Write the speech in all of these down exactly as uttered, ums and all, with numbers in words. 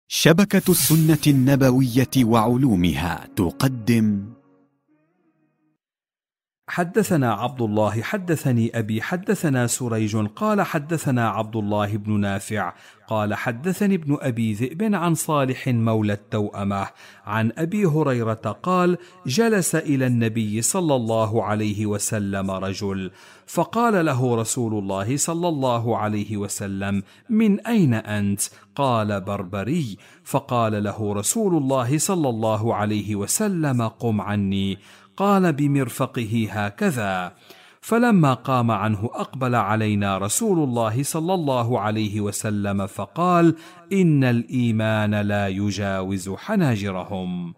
شبكة السنة النبوية وعلومها تقدم. حدثنا عبد الله حدثني أبي حدثنا سريج قال حدثنا عبد الله بن نافع قال حدثني ابن أبي ذئب عن صالح مولى التوأمة عن أبي هريرة قال: جلس إلى النبي صلى الله عليه وسلم رجل، فقال له رسول الله صلى الله عليه وسلم: من أين أنت؟ قال: بربري. فقال له رسول الله صلى الله عليه وسلم: قم عني. قال بمرفقه هكذا. فلما قام عنه أقبل علينا رسول الله صلى الله عليه وسلم فقال: إن الإيمان لا يجاوز حناجرهم.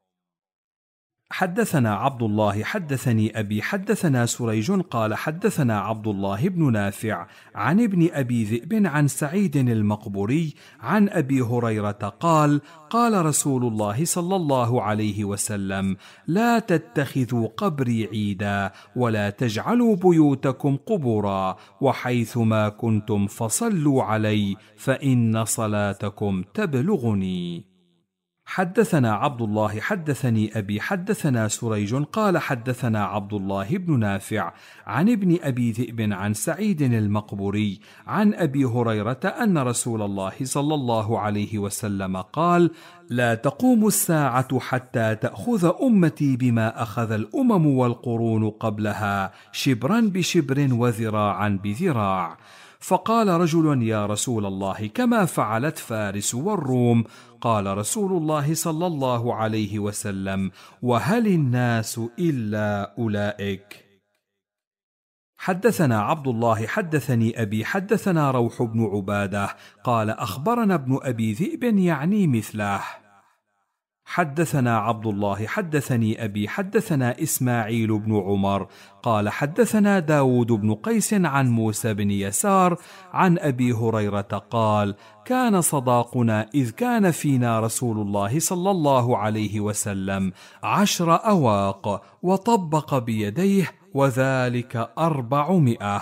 حدثنا عبد الله حدثني أبي حدثنا سريج قال حدثنا عبد الله بن نافع عن ابن أبي ذئب عن سعيد المقبوري عن أبي هريرة قال: قال رسول الله صلى الله عليه وسلم: لا تتخذوا قبري عيدا ولا تجعلوا بيوتكم قبورا، وحيثما كنتم فصلوا علي فإن صلاتكم تبلغني. حدثنا عبد الله حدثني أبي حدثنا سريج قال حدثنا عبد الله بن نافع عن ابن أبي ذئب عن سعيد المقبوري عن أبي هريرة أن رسول الله صلى الله عليه وسلم قال: لا تقوم الساعة حتى تأخذ أمتي بما أخذ الأمم والقرون قبلها، شبرا بشبر وذراعا بذراع. فقال رجل: يا رسول الله، كما فعلت فارس والروم؟ قال رسول الله صلى الله عليه وسلم: وهل الناس إلا أولئك؟ حدثنا عبد الله حدثني أبي حدثنا روح بن عبادة قال أخبرنا ابن أبي ذئب يعني مثله. حدثنا عبد الله حدثني أبي حدثنا إسماعيل بن عمر قال حدثنا داود بن قيس عن موسى بن يسار عن أبي هريرة قال: كان صداقنا إذ كان فينا رسول الله صلى الله عليه وسلم عشر أواق وطبق بيديه، وذلك أربعمائة.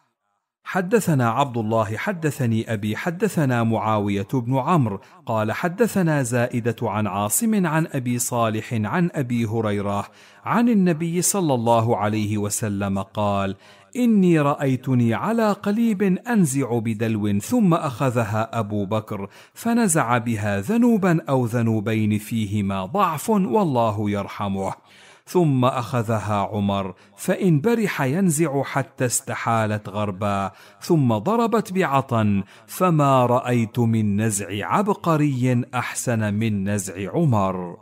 حدثنا عبد الله حدثني أبي حدثنا معاوية بن عمرو قال حدثنا زائدة عن عاصم عن أبي صالح عن أبي هريرة عن النبي صلى الله عليه وسلم قال: إني رأيتني على قليب أنزع بدلو، ثم أخذها أبو بكر فنزع بها ذنوبا أو ذنوبين فيهما ضعف والله يرحمه، ثم أخذها عمر فإن برح ينزع حتى استحالت غربا، ثم ضربت بعطن، فما رأيت من نزع عبقري أحسن من نزع عمر.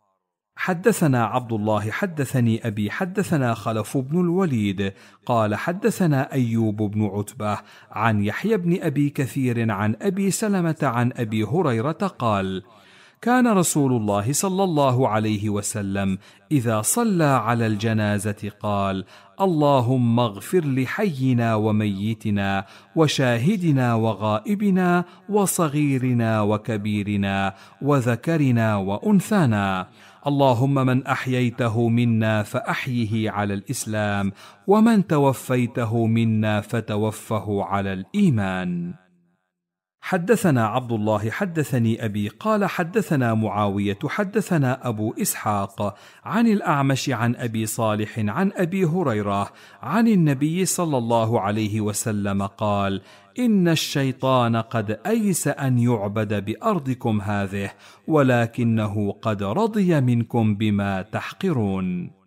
حدثنا عبد الله حدثني أبي حدثنا خلف بن الوليد قال حدثنا أيوب بن عتبة عن يحيى بن أبي كثير عن أبي سلمة عن أبي هريرة قال: كان رسول الله صلى الله عليه وسلم إذا صلى على الجنازة قال: اللهم اغفر لحينا وميتنا وشاهدنا وغائبنا وصغيرنا وكبيرنا وذكرنا وأنثانا، اللهم من أحييته منا فأحيه على الإسلام، ومن توفيته منا فتوفه على الإيمان. حدثنا عبد الله حدثني أبي قال حدثنا معاوية حدثنا أبو إسحاق عن الأعمش عن أبي صالح عن أبي هريرة عن النبي صلى الله عليه وسلم قال: إن الشيطان قد أيس أن يعبد بأرضكم هذه، ولكنه قد رضي منكم بما تحقرون.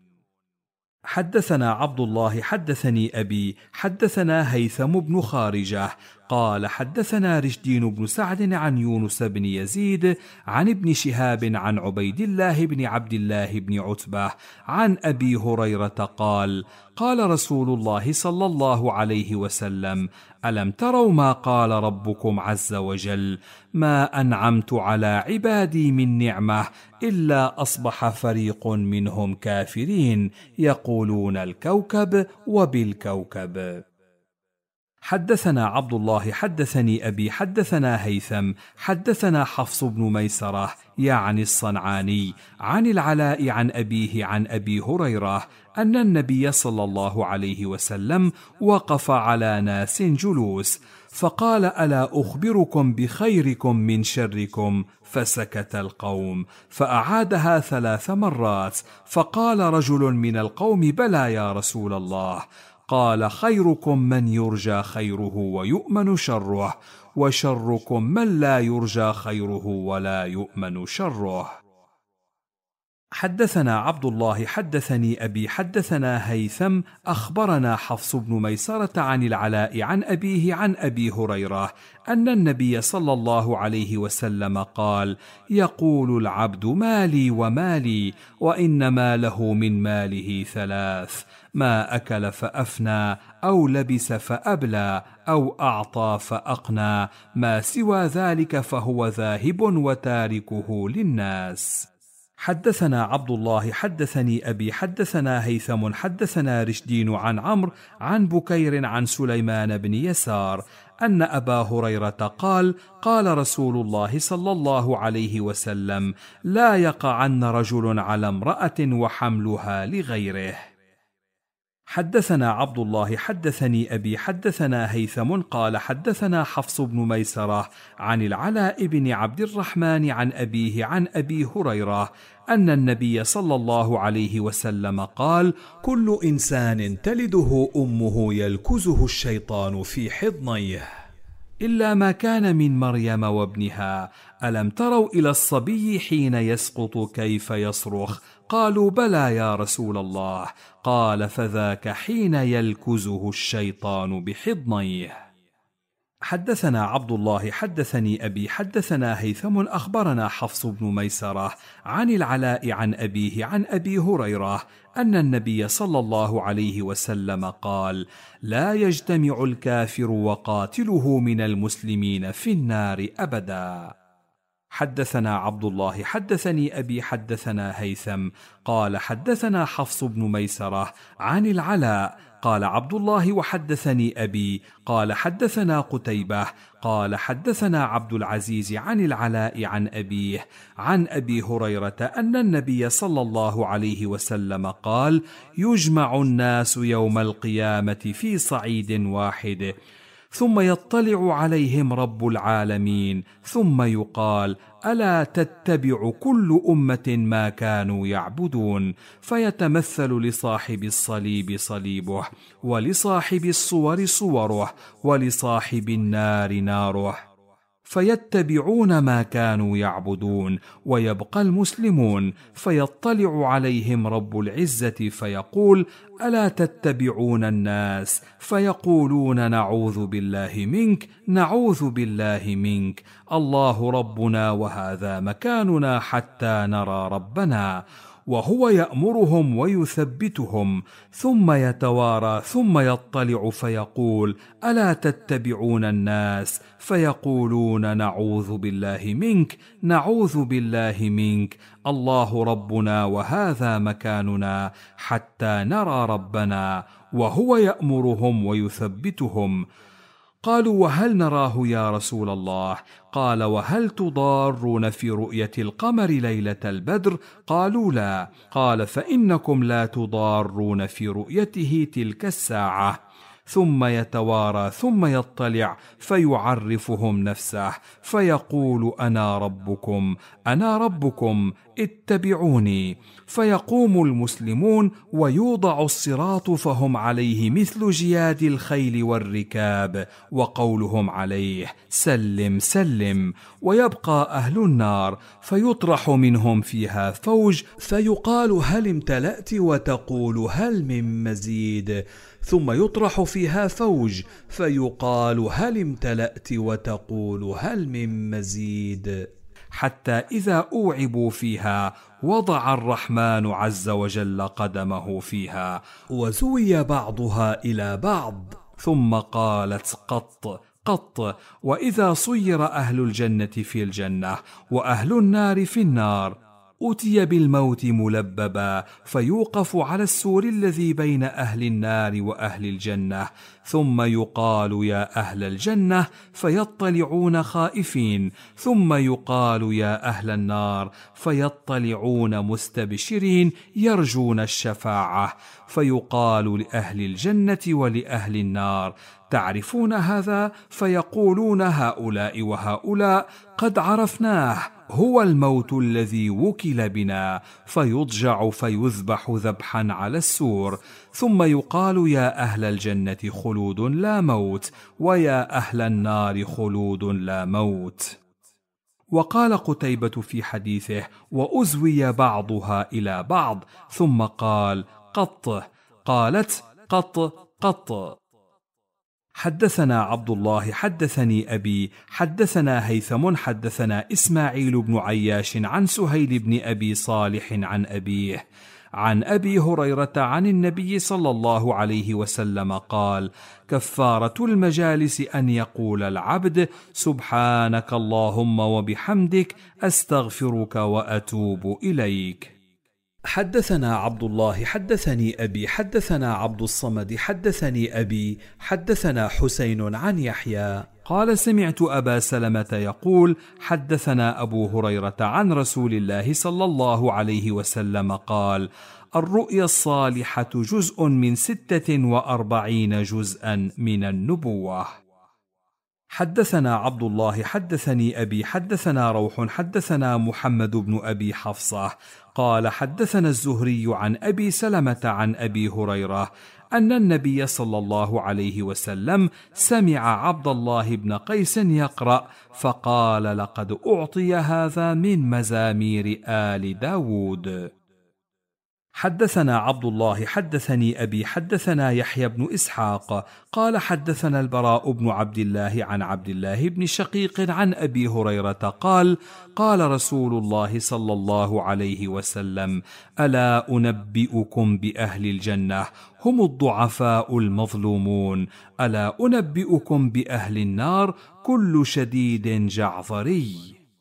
حدثنا عبد الله حدثني أبي حدثنا هيثم بن خارجة قال حدثنا رشدين بن سعد عن يونس بن يزيد عن ابن شهاب عن عبيد الله بن عبد الله بن عتبة عن أبي هريرة قال: قال رسول الله صلى الله عليه وسلم: ألم تروا ما قال ربكم عز وجل: ما أنعمت على عبادي من نعمة إلا أصبح فريق منهم كافرين يقولون الكوكب وبالكوكب. حدثنا عبد الله حدثني أبي حدثنا هيثم حدثنا حفص بن ميسرة يعني الصنعاني عن العلاء عن أبيه عن أبي هريرة أن النبي صلى الله عليه وسلم وقف على ناس جلوس، فقال: ألا أخبركم بخيركم من شركم؟ فسكت القوم، فأعادها ثلاث مرات، فقال رجل من القوم: بلى يا رسول الله. قال: خيركم من يرجى خيره ويؤمن شره، وشركم من لا يرجى خيره ولا يؤمن شره. حدثنا عبد الله حدثني أبي حدثنا هيثم أخبرنا حفص بن ميسرة عن العلاء عن أبيه عن أبي هريرة أن النبي صلى الله عليه وسلم قال: يقول العبد مالي ومالي، وإنما له من ماله ثلاث: ما أكل فأفنى، أو لبس فأبلى، أو أعطى فأقنى، ما سوى ذلك فهو ذاهب وتاركه للناس. حدثنا عبد الله حدثني أبي حدثنا هيثم حدثنا رشدين عن عمرو عن بكير عن سليمان بن يسار أن أبا هريرة قال: قال رسول الله صلى الله عليه وسلم: لا يقعن رجل على امرأة وحملها لغيره. حدثنا عبد الله حدثني أبي حدثنا هيثم قال: حدثنا حفص بن ميسرة عن العلاء بن عبد الرحمن عن أبيه عن أبي هريرة أن النبي صلى الله عليه وسلم قال: كل إنسان تلده أمه يلكزه الشيطان في حضنيه إلا ما كان من مريم وابنها. ألم تروا إلى الصبي حين يسقط كيف يصرخ؟ قالوا: بلى يا رسول الله. قال: فذاك حين يلكزه الشيطان بحضنيه. حدثنا عبد الله حدثني أبي حدثنا هيثم أخبرنا حفص بن ميسرة عن العلاء عن أبيه عن أبي هريرة أن النبي صلى الله عليه وسلم قال: لا يجتمع الكافر وقاتله من المسلمين في النار أبدا. حدثنا عبد الله حدثني أبي حدثنا هيثم قال: حدثنا حفص بن ميسرة عن العلاء قال عبد الله: وحدثني أبي قال: حدثنا قتيبة قال: حدثنا عبد العزيز عن العلاء عن أبيه عن أبي هريرة أن النبي صلى الله عليه وسلم قال: يجمع الناس يوم القيامة في صعيد واحد، ثم يطلع عليهم رب العالمين، ثم يقال: ألا تتبع كل أمة ما كانوا يعبدون؟ فيتمثل لصاحب الصليب صليبه، ولصاحب الصور صوره، ولصاحب النار ناره، فيتبعون ما كانوا يعبدون، ويبقى المسلمون، فيطلع عليهم رب العزة فيقول: ألا تتبعون الناس؟ فيقولون: نعوذ بالله منك، نعوذ بالله منك، الله ربنا وهذا مكاننا حتى نرى ربنا. وهو يأمرهم ويثبتهم، ثم يتوارى ثم يطلع فيقول: ألا تتبعون الناس؟ فيقولون: نعوذ بالله منك، نعوذ بالله منك، الله ربنا وهذا مكاننا حتى نرى ربنا. وهو يأمرهم ويثبتهم. قالوا: وهل نراه يا رسول الله؟ قال: وهل تضارون في رؤية القمر ليلة البدر؟ قالوا: لا. قال: فإنكم لا تضارون في رؤيته تلك الساعة. ثم يتوارى ثم يطلع فيعرفهم نفسه، فيقول: أنا ربكم، أنا ربكم، اتبعوني. فيقوم المسلمون ويوضع الصراط فهم عليه مثل جياد الخيل والركاب، وقولهم عليه: سلم سلم. ويبقى أهل النار فيطرح منهم فيها فوج، فيقال: هل امتلأت؟ وتقول: هل من مزيد؟ ثم يطرح فيها فوج فيقال: هل امتلأت؟ وتقول: هل من مزيد؟ حتى إذا أوعبوا فيها وضع الرحمن عز وجل قدمه فيها، وزوي بعضها إلى بعض، ثم قالت: قط قط. وإذا صير أهل الجنة في الجنة وأهل النار في النار، أتي بالموت ملببا فيوقف على السور الذي بين أهل النار وأهل الجنة، ثم يقال يا أهل الجنة فيطلعون خائفين، ثم يقال يا أهل النار فيطلعون مستبشرين يرجون الشفاعة، فيقال لأهل الجنة ولأهل النار تعرفون هذا؟ فيقولون هؤلاء وهؤلاء قد عرفناه، هو الموت الذي وكل بنا، فيضجع فيذبح ذبحا على السور، ثم يقال يا أهل الجنة خلود لا موت، ويا أهل النار خلود لا موت. وقال قتيبة في حديثه: وأزوي بعضها إلى بعض، ثم قال: قط. قالت: قط قط. حدثنا عبد الله حدثني أبي حدثنا هيثم حدثنا إسماعيل بن عياش عن سهيل بن أبي صالح عن أبيه عن أبي هريرة عن النبي صلى الله عليه وسلم قال: كفارة المجالس أن يقول العبد: سبحانك اللهم وبحمدك أستغفرك وأتوب إليك. حدثنا عبد الله حدثني أبي حدثنا عبد الصمد حدثني أبي حدثنا حسين عن يحيى قال: سمعت أبا سلمة يقول: حدثنا أبو هريرة عن رسول الله صلى الله عليه وسلم قال: الرؤيا الصالحة جزء من ستة وأربعين جزءا من النبوة. حدثنا عبد الله حدثني أبي حدثنا روح حدثنا محمد بن أبي حفصة قال: حدثنا الزهري عن أبي سلمة عن أبي هريرة أن النبي صلى الله عليه وسلم سمع عبد الله بن قيس يقرأ فقال: لقد أعطي هذا من مزامير آل داود. حدثنا عبد الله حدثني أبي حدثنا يحيى بن إسحاق قال: حدثنا البراء بن عبد الله عن عبد الله بن شقيق عن أبي هريرة قال: قال رسول الله صلى الله عليه وسلم: ألا أنبئكم بأهل الجنة هم الضعفاء المظلومون، ألا أنبئكم بأهل النار كل شديد جعظري.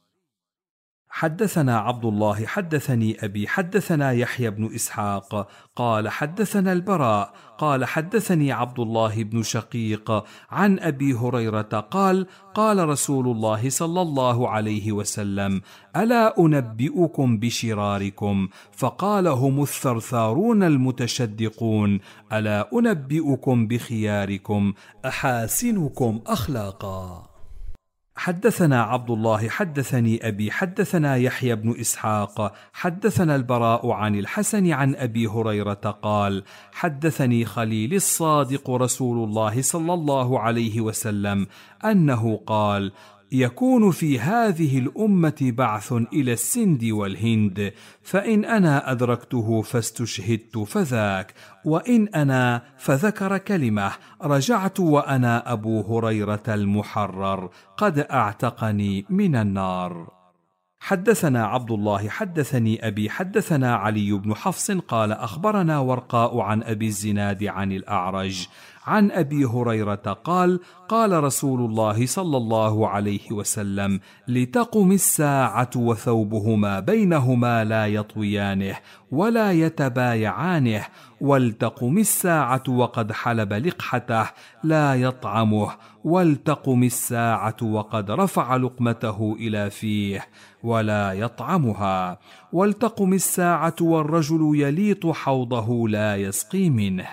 حدثنا عبد الله حدثني أبي حدثنا يحيى بن إسحاق قال: حدثنا البراء قال: حدثني عبد الله بن شقيق عن أبي هريرة قال: قال رسول الله صلى الله عليه وسلم: ألا أنبئكم بشراركم؟ فقال: هم الثرثارون المتشدقون. ألا أنبئكم بخياركم أحاسنكم أخلاقا؟ حدثنا عبد الله حدثني أبي حدثنا يحيى بن إسحاق حدثنا البراء عن الحسن عن أبي هريرة قال: حدثني خليل الصادق رسول الله صلى الله عليه وسلم أنه قال: يكون في هذه الأمة بعث إلى السند والهند، فإن أنا أدركته فاستشهدت فذاك، وإن أنا فذكر كلمة رجعت وأنا أبو هريرة المحرر قد أعتقني من النار. حدثنا عبد الله حدثني أبي حدثنا علي بن حفص قال: أخبرنا ورقاء عن أبي الزناد عن الأعرج عن أبي هريرة قال: قال رسول الله صلى الله عليه وسلم: لتقم الساعة وثوبهما بينهما لا يطويانه ولا يتبايعانه، ولتقم الساعة وقد حلب لقحته لا يطعمه، ولتقم الساعة وقد رفع لقمته إلى فيه ولا يطعمها، ولتقم الساعة والرجل يليط حوضه لا يسقي منه.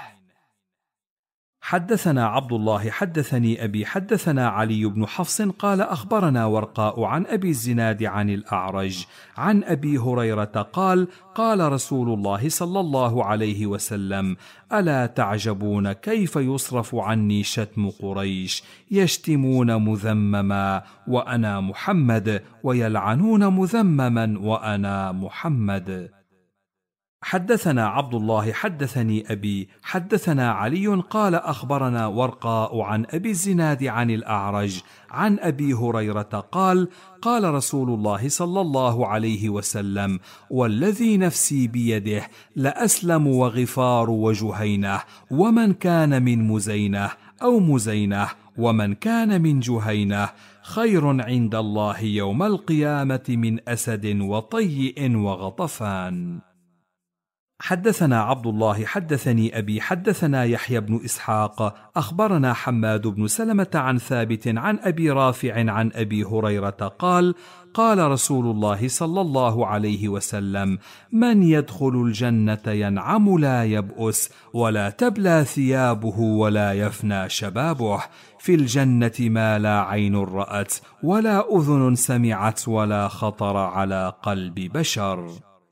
حدثنا عبد الله حدثني أبي حدثنا علي بن حفص قال: أخبرنا ورقاء عن أبي الزناد عن الأعرج عن أبي هريرة قال: قال رسول الله صلى الله عليه وسلم: ألا تعجبون كيف يصرف عني شتم قريش، يشتمون مذمما وأنا محمد، ويلعنون مذمما وأنا محمد. حدثنا عبد الله حدثني أبي حدثنا علي قال: أخبرنا ورقاء عن أبي الزناد عن الأعرج عن أبي هريرة قال: قال رسول الله صلى الله عليه وسلم: والذي نفسي بيده لأسلم وغفار وجهينة ومن كان من مزينة أو مزينة ومن كان من جهينة خير عند الله يوم القيامة من أسد وطيء وغطفان. حدثنا عبد الله حدثني أبي حدثنا يحيى بن إسحاق أخبرنا حماد بن سلمة عن ثابت عن أبي رافع عن أبي هريرة قال: قال رسول الله صلى الله عليه وسلم: من يدخل الجنة ينعم لا يبؤس ولا تبلى ثيابه ولا يفنى شبابه، في الجنة ما لا عين رأت ولا أذن سمعت ولا خطر على قلب بشر.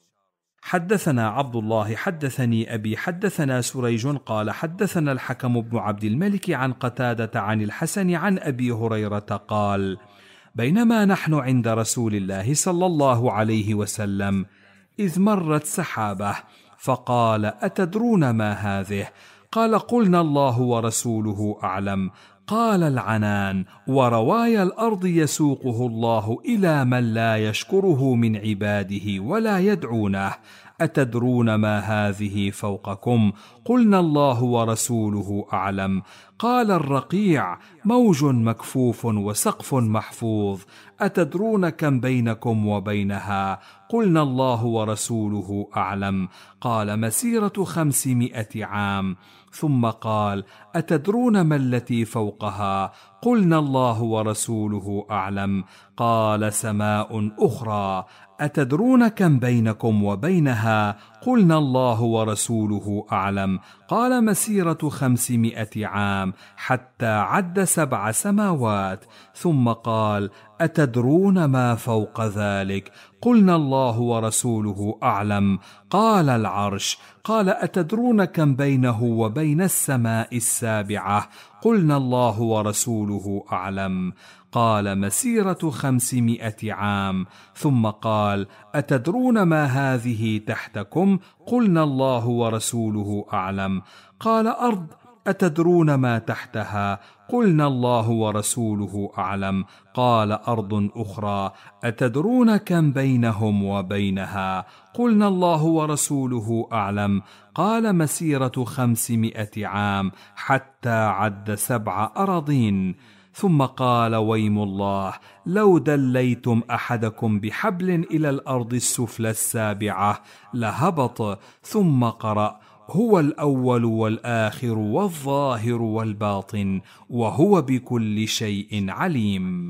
حدثنا عبد الله حدثني أبي حدثنا سريج قال حدثنا الحكم بن عبد الملك عن قتادة عن الحسن عن أبي هريرة قال: بينما نحن عند رسول الله صلى الله عليه وسلم إذ مرت سحابة فقال: أتدرون ما هذه؟ قال: قلنا: الله ورسوله أعلم. قال: العنان ورواي الأرض يسوقه الله إلى من لا يشكره من عباده ولا يدعونه. أتدرون ما هذه فوقكم؟ قلنا: الله ورسوله أعلم. قال: الرقيع موج مكفوف وسقف محفوظ. أتدرون كم بينكم وبينها؟ قلنا: الله ورسوله أعلم. قال: مسيرة خمسمائة عام. ثم قال: أتدرون ما التي فوقها؟ قلنا: الله ورسوله أعلم. قال: سماء أخرى. أتدرون كم بينكم وبينها؟ قلنا: الله ورسوله أعلم. قال: مسيرة خمسمائة عام، حتى عد سبع سماوات. ثم قال: أتدرون ما فوق ذلك؟ قلنا: الله ورسوله أعلم. قال: العرش. قال: أتدرون كم بينه وبين السماء السابعة؟ قلنا: الله ورسوله أعلم. قال: مسيرة خمسمائة عام. ثم قال: أتدرون ما هذه تحتكم؟ قلنا: الله ورسوله أعلم. قال: أرض. أتدرون ما تحتها؟ قلنا: الله ورسوله أعلم. قال: أرض أخرى. أتدرون كم بينهم وبينها؟ قلنا: الله ورسوله أعلم. قال: مسيرة خمسمائة عام، حتى عد سبع أراضين. ثم قال: ويم الله لو دليتم أحدكم بحبل إلى الأرض السفلى السابعة لهبط. ثم قرأ: هو الأول والآخر والظاهر والباطن وهو بكل شيء عليم.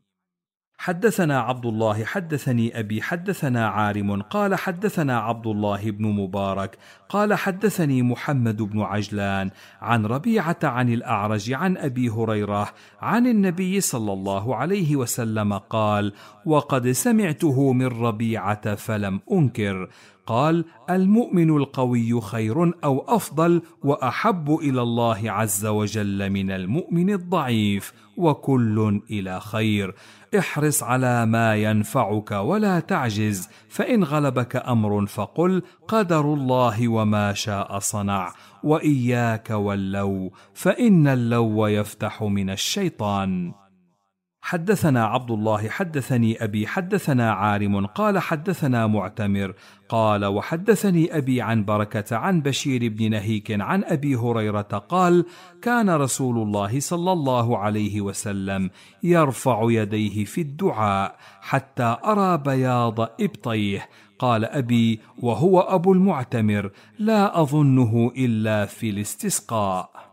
حدثنا عبد الله حدثني أبي حدثنا عارم قال حدثنا عبد الله بن مبارك قال حدثني محمد بن عجلان عن ربيعة عن الأعرج عن أبي هريرة عن النبي صلى الله عليه وسلم قال: وقد سمعته من ربيعة فلم أنكر. قال: المؤمن القوي خير أو أفضل وأحب إلى الله عز وجل من المؤمن الضعيف، وكل إلى خير. احرص على ما ينفعك ولا تعجز، فإن غلبك أمر فقل: قدر الله وما شاء صنع، وإياك واللو، فإن اللو يفتح من الشيطان. حدثنا عبد الله حدثني أبي حدثنا عارم قال حدثنا معتمر قال وحدثني أبي عن بركة عن بشير بن نهيك عن أبي هريرة قال: كان رسول الله صلى الله عليه وسلم يرفع يديه في الدعاء حتى أرى بياض إبطيه. قال أبي وهو أبو المعتمر: لا أظنه إلا في الاستسقاء.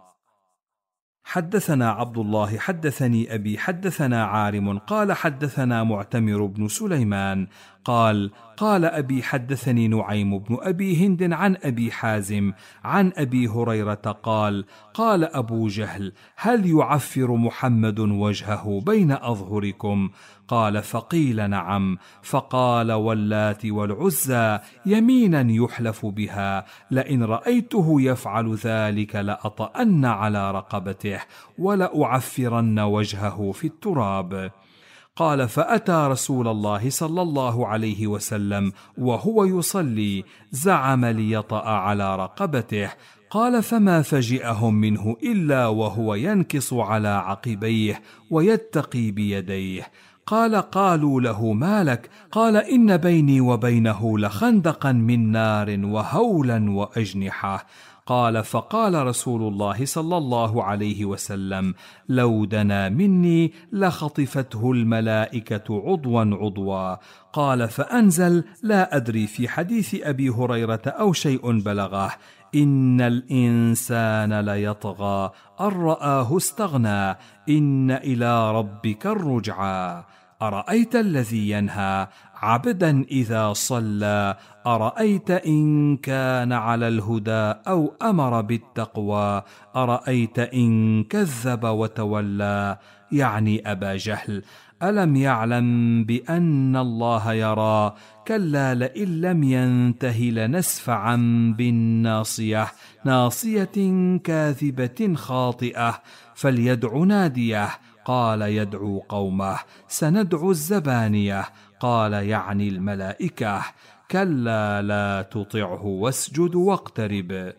حدثنا عبد الله حدثني أبي حدثنا عارم قال حدثنا معتمر بن سليمان قال: قال أبي حدثني نعيم بن أبي هند عن أبي حازم عن أبي هريرة قال: قال أبو جهل: هل يعفر محمد وجهه بين أظهركم؟ قال: فقيل: نعم. فقال: واللات والعزى يمينا يحلف بها، لئن رأيته يفعل ذلك لأطأن على رقبته ولأعفرن وجهه في التراب. قال: فأتى رسول الله صلى الله عليه وسلم وهو يصلي زعم ليطأ على رقبته. قال: فما فجئهم منه إلا وهو ينكص على عقبيه ويتقي بيديه. قال: قالوا له: ما لك؟ قال: إن بيني وبينه لخندقا من نار وهولا وأجنحة. قال: فقال رسول الله صلى الله عليه وسلم: لو دنا مني لخطفته الملائكة عضوا عضوا. قال: فأنزل: لا أدري في حديث أبي هريرة أو شيء بلغه: إن الإنسان ليطغى أن رآه استغنى إن إلى ربك الرجعى. أرأيت الذي ينهى عبدا إذا صلى أرأيت إن كان على الهدى أو أمر بالتقوى أرأيت إن كذب وتولى، يعني أبا جهل. ألم يعلم بأن الله يرى؟ كلا لئن لم ينته لنسفعا بالناصية ناصية كاذبة خاطئة فليدع ناديه. قال: يدعو قومه. سندعو الزبانية. قال: يعني الملائكة. كلا لا تطعه واسجد واقترب.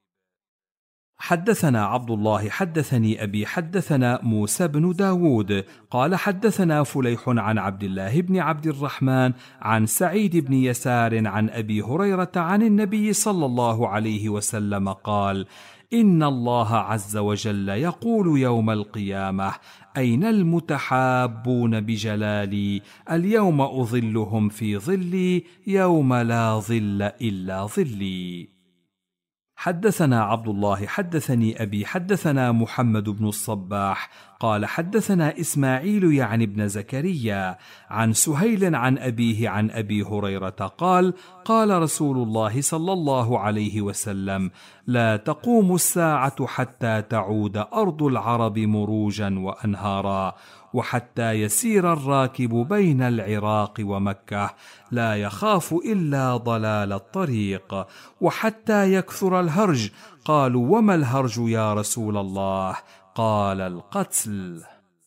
حدثنا عبد الله حدثني أبي حدثنا موسى بن داود قال: حدثنا فليح عن عبد الله بن عبد الرحمن عن سعيد بن يسار عن أبي هريرة عن النبي صلى الله عليه وسلم قال: إن الله عز وجل يقول يوم القيامة: أين المتحابون بجلالي؟ اليوم أظلهم في ظلي يوم لا ظل إلا ظلي. حدثنا عبد الله حدثني أبي حدثنا محمد بن الصباح قال: حدثنا إسماعيل يعني ابن زكريا عن سهيل عن أبيه عن أبي هريرة قال: قال رسول الله صلى الله عليه وسلم: لا تقوم الساعة حتى تعود أرض العرب مروجا وأنهارا، وحتى يسير الراكب بين العراق ومكة لا يخاف إلا ضلال الطريق، وحتى يكثر الهرج. قالوا: وما الهرج يا رسول الله؟ قال: القتل.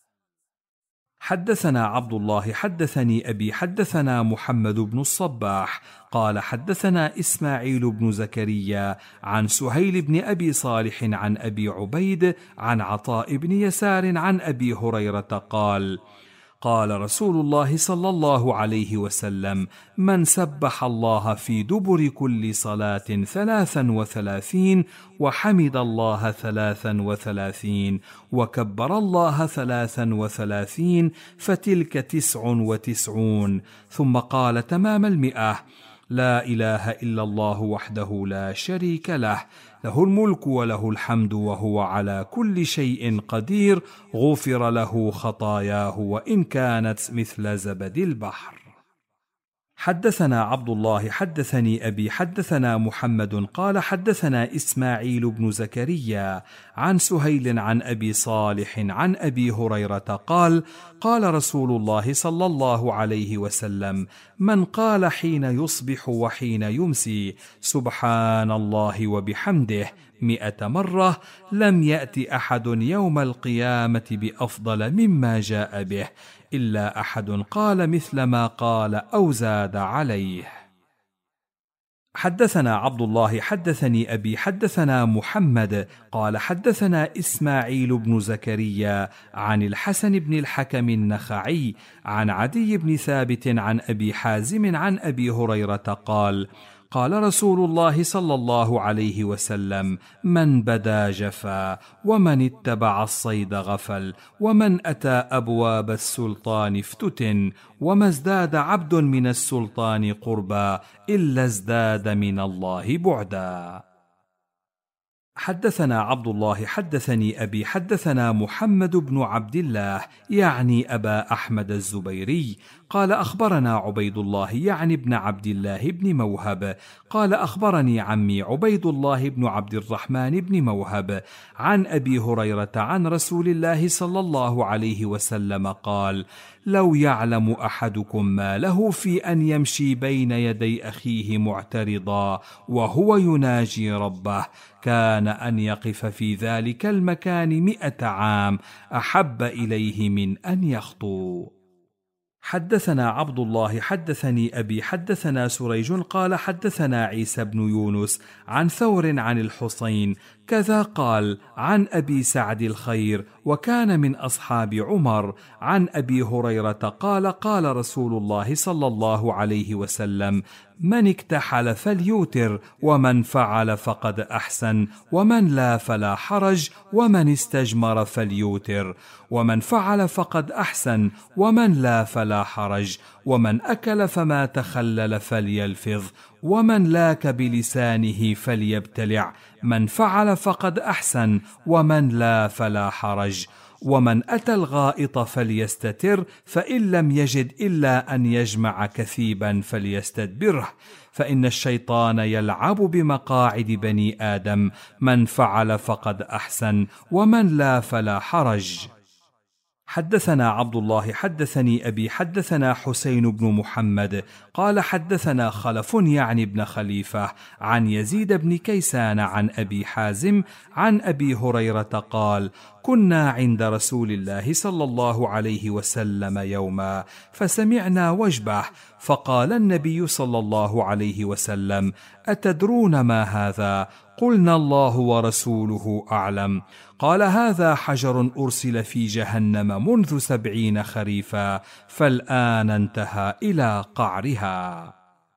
حدثنا عبد الله حدثني أبي حدثنا محمد بن الصباح قال: حدثنا إسماعيل بن زكريا عن سهيل بن أبي صالح عن أبي عبيد عن عطاء بن يسار عن أبي هريرة قال: قال رسول الله صلى الله عليه وسلم: من سبح الله في دبر كل صلاة ثلاثا وثلاثين وحمد الله ثلاثا وثلاثين وكبر الله ثلاثا وثلاثين فتلك تسع وتسعون، ثم قال تمام المئة: لا إله إلا الله وحده لا شريك له، له الملك وله الحمد وهو على كل شيء قدير، غفر له خطاياه وإن كانت مثل زبد البحر. حدثنا عبد الله حدثني أبي حدثنا محمد قال: حدثنا إسماعيل بن زكريا عن سهيل عن أبي صالح عن أبي هريرة قال: قال رسول الله صلى الله عليه وسلم: من قال حين يصبح وحين يمسي سبحان الله وبحمده مئة مرة لم يأت أحد يوم القيامة بأفضل مما جاء به إلا أحد قال مثل ما قال أو زاد عليه. حدثنا عبد الله حدثني أبي حدثنا محمد قال: حدثنا إسماعيل بن زكريا عن الحسن بن الحكم النخعي عن عدي بن ثابت عن أبي حازم عن أبي هريرة قال: قال رسول الله صلى الله عليه وسلم: من بدا جفا، ومن اتبع الصيد غفل، ومن أتى أبواب السلطان افتتن، وما ازداد عبد من السلطان قربا إلا ازداد من الله بعدا. حدثنا عبد الله حدثني أبي حدثنا محمد بن عبد الله يعني أبا أحمد الزبيري قال: أخبرنا عبيد الله يعني ابن عبد الله بن موهب قال: أخبرني عمي عبيد الله بن عبد الرحمن بن موهب عن أبي هريرة عن رسول الله صلى الله عليه وسلم قال: لو يعلم أحدكم ما له في أن يمشي بين يدي أخيه معترضا وهو يناجي ربه كان أن يقف في ذلك المكان مئة عام أحب إليه من أن يخطو. حدثنا عبد الله حدثني أبي حدثنا سريج قال حدثنا عيسى بن يونس عن ثور عن الحسين كذا قال عن أبي سعد الخير وكان من أصحاب عمر عن أبي هريرة قال قال رسول الله صلى الله عليه وسلم: من اكتحل فليوتر، ومن فعل فقد أحسن، ومن لا فلا حرج، ومن استجمر فليوتر، ومن فعل فقد أحسن، ومن لا فلا حرج، ومن أكل فما تخلل فليلفظ، ومن لاك بلسانه فليبتلع، من فعل فقد أحسن، ومن لا فلا حرج، ومن أتى الغائط فليستتر، فإن لم يجد إلا أن يجمع كثيبا فليستدبره، فإن الشيطان يلعب بمقاعد بني آدم، من فعل فقد أحسن، ومن لا فلا حرج. حدثنا عبد الله حدثني أبي حدثنا حسين بن محمد قال حدثنا خلف يعني ابن خليفة عن يزيد بن كيسان عن أبي حازم عن أبي هريرة قال: كنا عند رسول الله صلى الله عليه وسلم يوما فسمعنا وجبه، فقال النبي صلى الله عليه وسلم: أتدرون ما هذا؟ قلنا: الله ورسوله أعلم. قال: هذا حجر أرسل في جهنم منذ سبعين خريفا، فالآن انتهى إلى قعرها.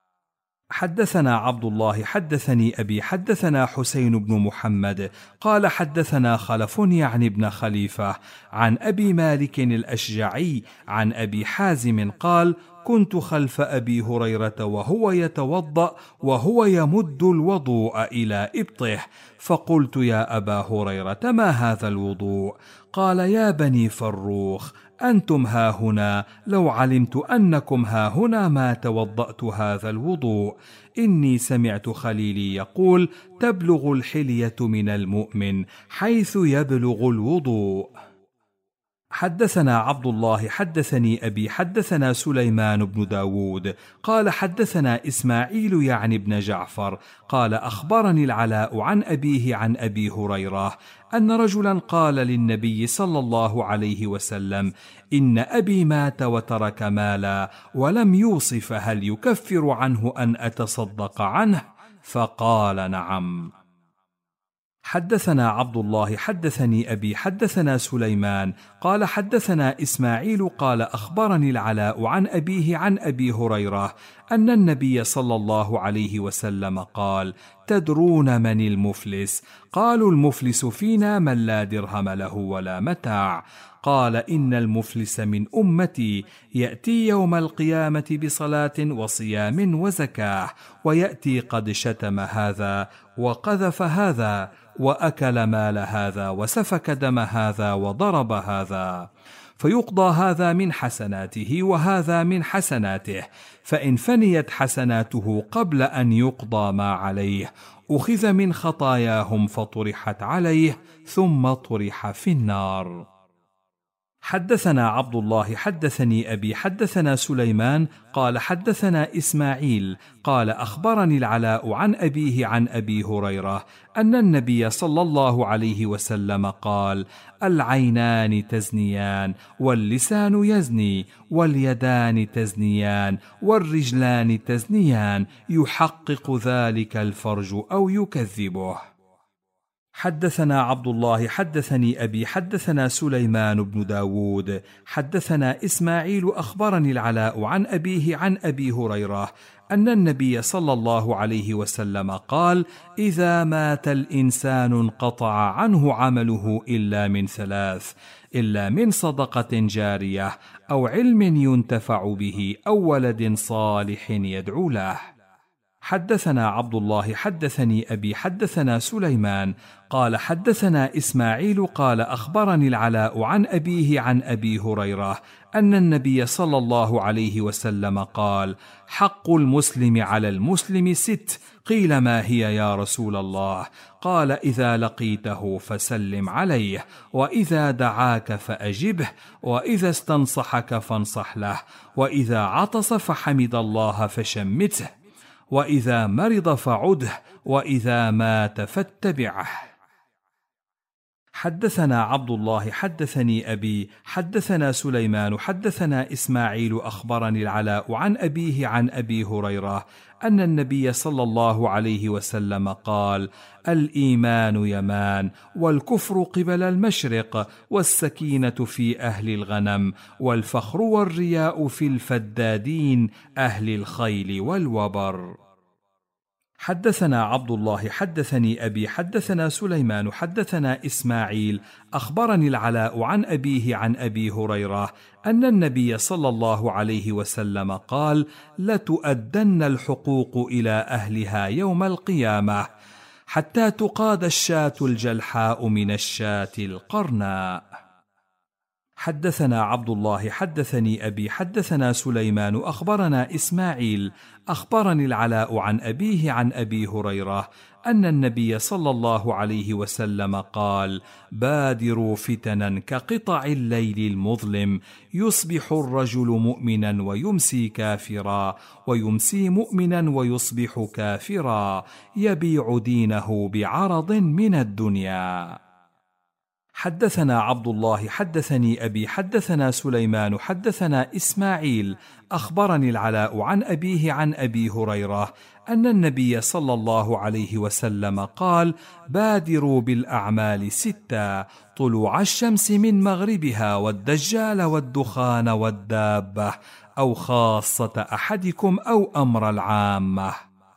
حدثنا عبد الله حدثني أبي حدثنا حسين بن محمد قال حدثنا خلف يعني ابن خليفة عن أبي مالك الأشجعي عن أبي حازم قال: كنت خلف أبي هريرة وهو يتوضأ وهو يمد الوضوء إلى إبطه، فقلت: يا أبا هريرة، ما هذا الوضوء؟ قال: يا بني فروخ، أنتم هاهنا، لو علمت أنكم هاهنا ما توضأت هذا الوضوء. إني سمعت خليلي يقول: تبلغ الحلية من المؤمن حيث يبلغ الوضوء. حدثنا عبد الله حدثني أبي حدثنا سليمان بن داود قال حدثنا إسماعيل يعني بن جعفر قال أخبرني العلاء عن أبيه عن أبي هريرة أن رجلا قال للنبي صلى الله عليه وسلم: إن أبي مات وترك مالا ولم يوصف، هل يكفر عنه أن أتصدق عنه؟ فقال: نعم. حدثنا عبد الله حدثني أبي حدثنا سليمان قال حدثنا إسماعيل قال أخبرني العلاء عن أبيه عن أبي هريرة أن النبي صلى الله عليه وسلم قال: تدرون من المفلس؟ قالوا: المفلس فينا من لا درهم له ولا متاع. قال: إن المفلس من أمتي يأتي يوم القيامة بصلاة وصيام وزكاة، ويأتي قد شتم هذا وقذف هذا وأكل مال هذا وسفك دم هذا وضرب هذا، فيقضى هذا من حسناته وهذا من حسناته، فإن فنيت حسناته قبل أن يقضى ما عليه أخذ من خطاياهم فطرحت عليه ثم طرح في النار. حدثنا عبد الله حدثني أبي حدثنا سليمان قال حدثنا إسماعيل قال أخبرني العلاء عن أبيه عن أبي هريرة أن النبي صلى الله عليه وسلم قال: العينان تزنيان، واللسان يزني، واليدان تزنيان، والرجلان تزنيان، يحقق ذلك الفرج أو يكذبه. حدثنا عبد الله حدثني أبي حدثنا سليمان بن داود حدثنا إسماعيل أخبرني العلاء عن أبيه عن أبي هريرة أن النبي صلى الله عليه وسلم قال: إذا مات الإنسان انقطع عنه عمله إلا من ثلاث: إلا من صدقة جارية، أو علم ينتفع به، أو ولد صالح يدعو له. حدثنا عبد الله حدثني أبي حدثنا سليمان قال حدثنا إسماعيل قال أخبرني العلاء عن أبيه عن أبي هريرة أن النبي صلى الله عليه وسلم قال: حق المسلم على المسلم ست. قيل: ما هي يا رسول الله؟ قال: إذا لقيته فسلم عليه، وإذا دعاك فأجبه، وإذا استنصحك فانصح له، وإذا عطس فحمد الله فشمته، وإذا مرض فعده، وإذا مات فاتبعه. حدثنا عبد الله حدثني أبي حدثنا سليمان حدثنا إسماعيل أخبرني العلاء عن أبيه عن أبي هريرة أن النبي صلى الله عليه وسلم قال: الإيمان يمان، والكفر قبل المشرق، والسكينة في أهل الغنم، والفخر والرياء في الفدادين أهل الخيل والوبر. حدثنا عبد الله حدثني أبي حدثنا سليمان حدثنا إسماعيل أخبرني العلاء عن أبيه عن أبي هريرة أن النبي صلى الله عليه وسلم قال: لتؤدن الحقوق إلى أهلها يوم القيامة حتى تقاد الشاة الجلحاء من الشاة القرناء. حدثنا عبد الله حدثني أبي حدثنا سليمان أخبرنا إسماعيل أخبرني العلاء عن أبيه عن أبي هريرة أن النبي صلى الله عليه وسلم قال: بادروا فتنا كقطع الليل المظلم، يصبح الرجل مؤمنا ويمسي كافرا، ويمسي مؤمنا ويصبح كافرا، يبيع دينه بعرض من الدنيا. حدثنا عبد الله حدثني أبي حدثنا سليمان حدثنا إسماعيل أخبرني العلاء عن أبيه عن أبي هريرة أن النبي صلى الله عليه وسلم قال: بادروا بالأعمال ستة: طلوع الشمس من مغربها، والدجال، والدخان، والدابة، أو خاصة أحدكم، أو أمر العامة.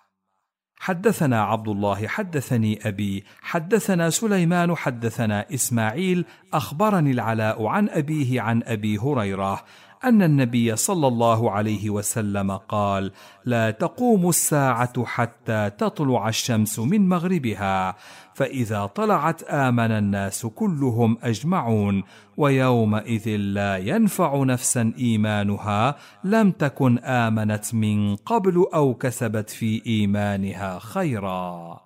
حدثنا عبد الله حدثني أبي حدثنا سليمان حدثنا إسماعيل أخبرني العلاء عن أبيه عن أبي هريرة أن النبي صلى الله عليه وسلم قال: لا تقوم الساعة حتى تطلع الشمس من مغربها، فإذا طلعت آمن الناس كلهم أجمعون، ويومئذ لا ينفع نفسا إيمانها لم تكن آمنت من قبل أو كسبت في إيمانها خيرا.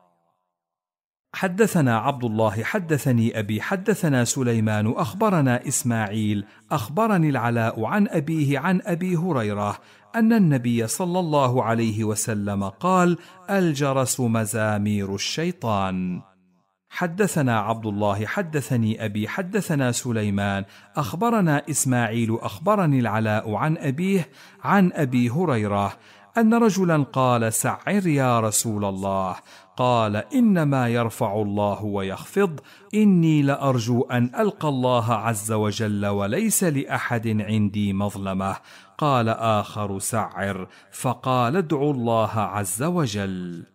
حدثنا عبد الله حدثني أبي حدثنا سليمان أخبرنا إسماعيل أخبرني العلاء عن أبيه عن أبي هريرة أن النبي صلى الله عليه وسلم قال: الجرس مزامير الشيطان. حدثنا عبد الله حدثني أبي حدثنا سليمان أخبرنا إسماعيل أخبرني العلاء عن أبيه عن أبي هريرة أن رجلا قال: سعر يا رسول الله. قال: إنما يرفع الله ويخفض، إني لأرجو أن ألقى الله عز وجل وليس لأحد عندي مظلمة. قال آخر: سعر. فقال: ادعوا الله عز وجل.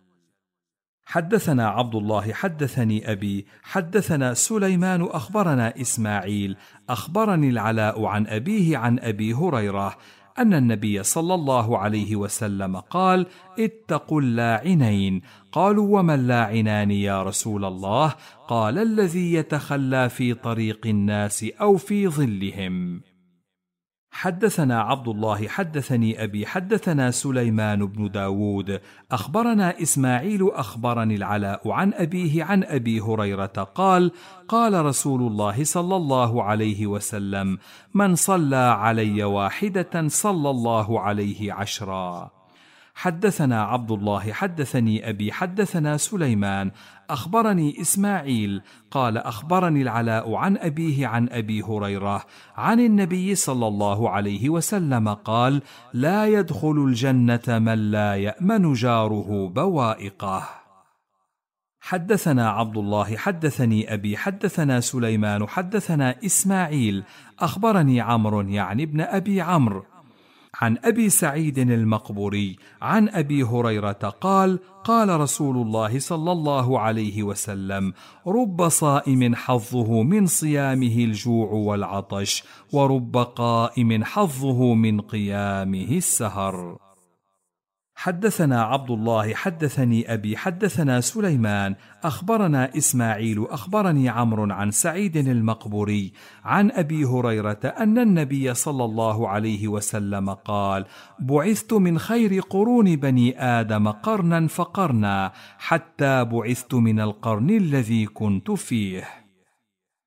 حدثنا عبد الله حدثني أبي حدثنا سليمان أخبرنا إسماعيل أخبرني العلاء عن أبيه عن أبي هريرة أن النبي صلى الله عليه وسلم قال: اتقوا اللاعنين. قالوا: وما اللاعنان يا رسول الله؟ قال: الذي يتخلى في طريق الناس أو في ظلهم. حدثنا عبد الله حدثني أبي حدثنا سليمان بن داود أخبرنا إسماعيل أخبرني العلاء عن أبيه عن أبي هريرة قال: قال رسول الله صلى الله عليه وسلم: من صلى علي واحدة صلى الله عليه عشرا. حدثنا عبد الله حدثني أبي حدثنا سليمان أخبرني إسماعيل قال: أخبرني العلاء عن أبيه عن أبي هريرة عن النبي صلى الله عليه وسلم قال: لا يدخل الجنة من لا يأمن جاره بوائقه. حدثنا عبد الله حدثني أبي حدثنا سليمان حدثنا إسماعيل أخبرني عمرو يعني ابن أبي عمرو عن أبي سعيد المقبوري عن أبي هريرة قال: قال رسول الله صلى الله عليه وسلم: رب صائم حظه من صيامه الجوع والعطش، ورب قائم حظه من قيامه السهر. حدثنا عبد الله حدثني أبي حدثنا سليمان أخبرنا إسماعيل أخبرني عمرو عن سعيد المقبوري عن أبي هريرة أن النبي صلى الله عليه وسلم قال: بعثت من خير قرون بني آدم قرنا فقرنا حتى بعثت من القرن الذي كنت فيه.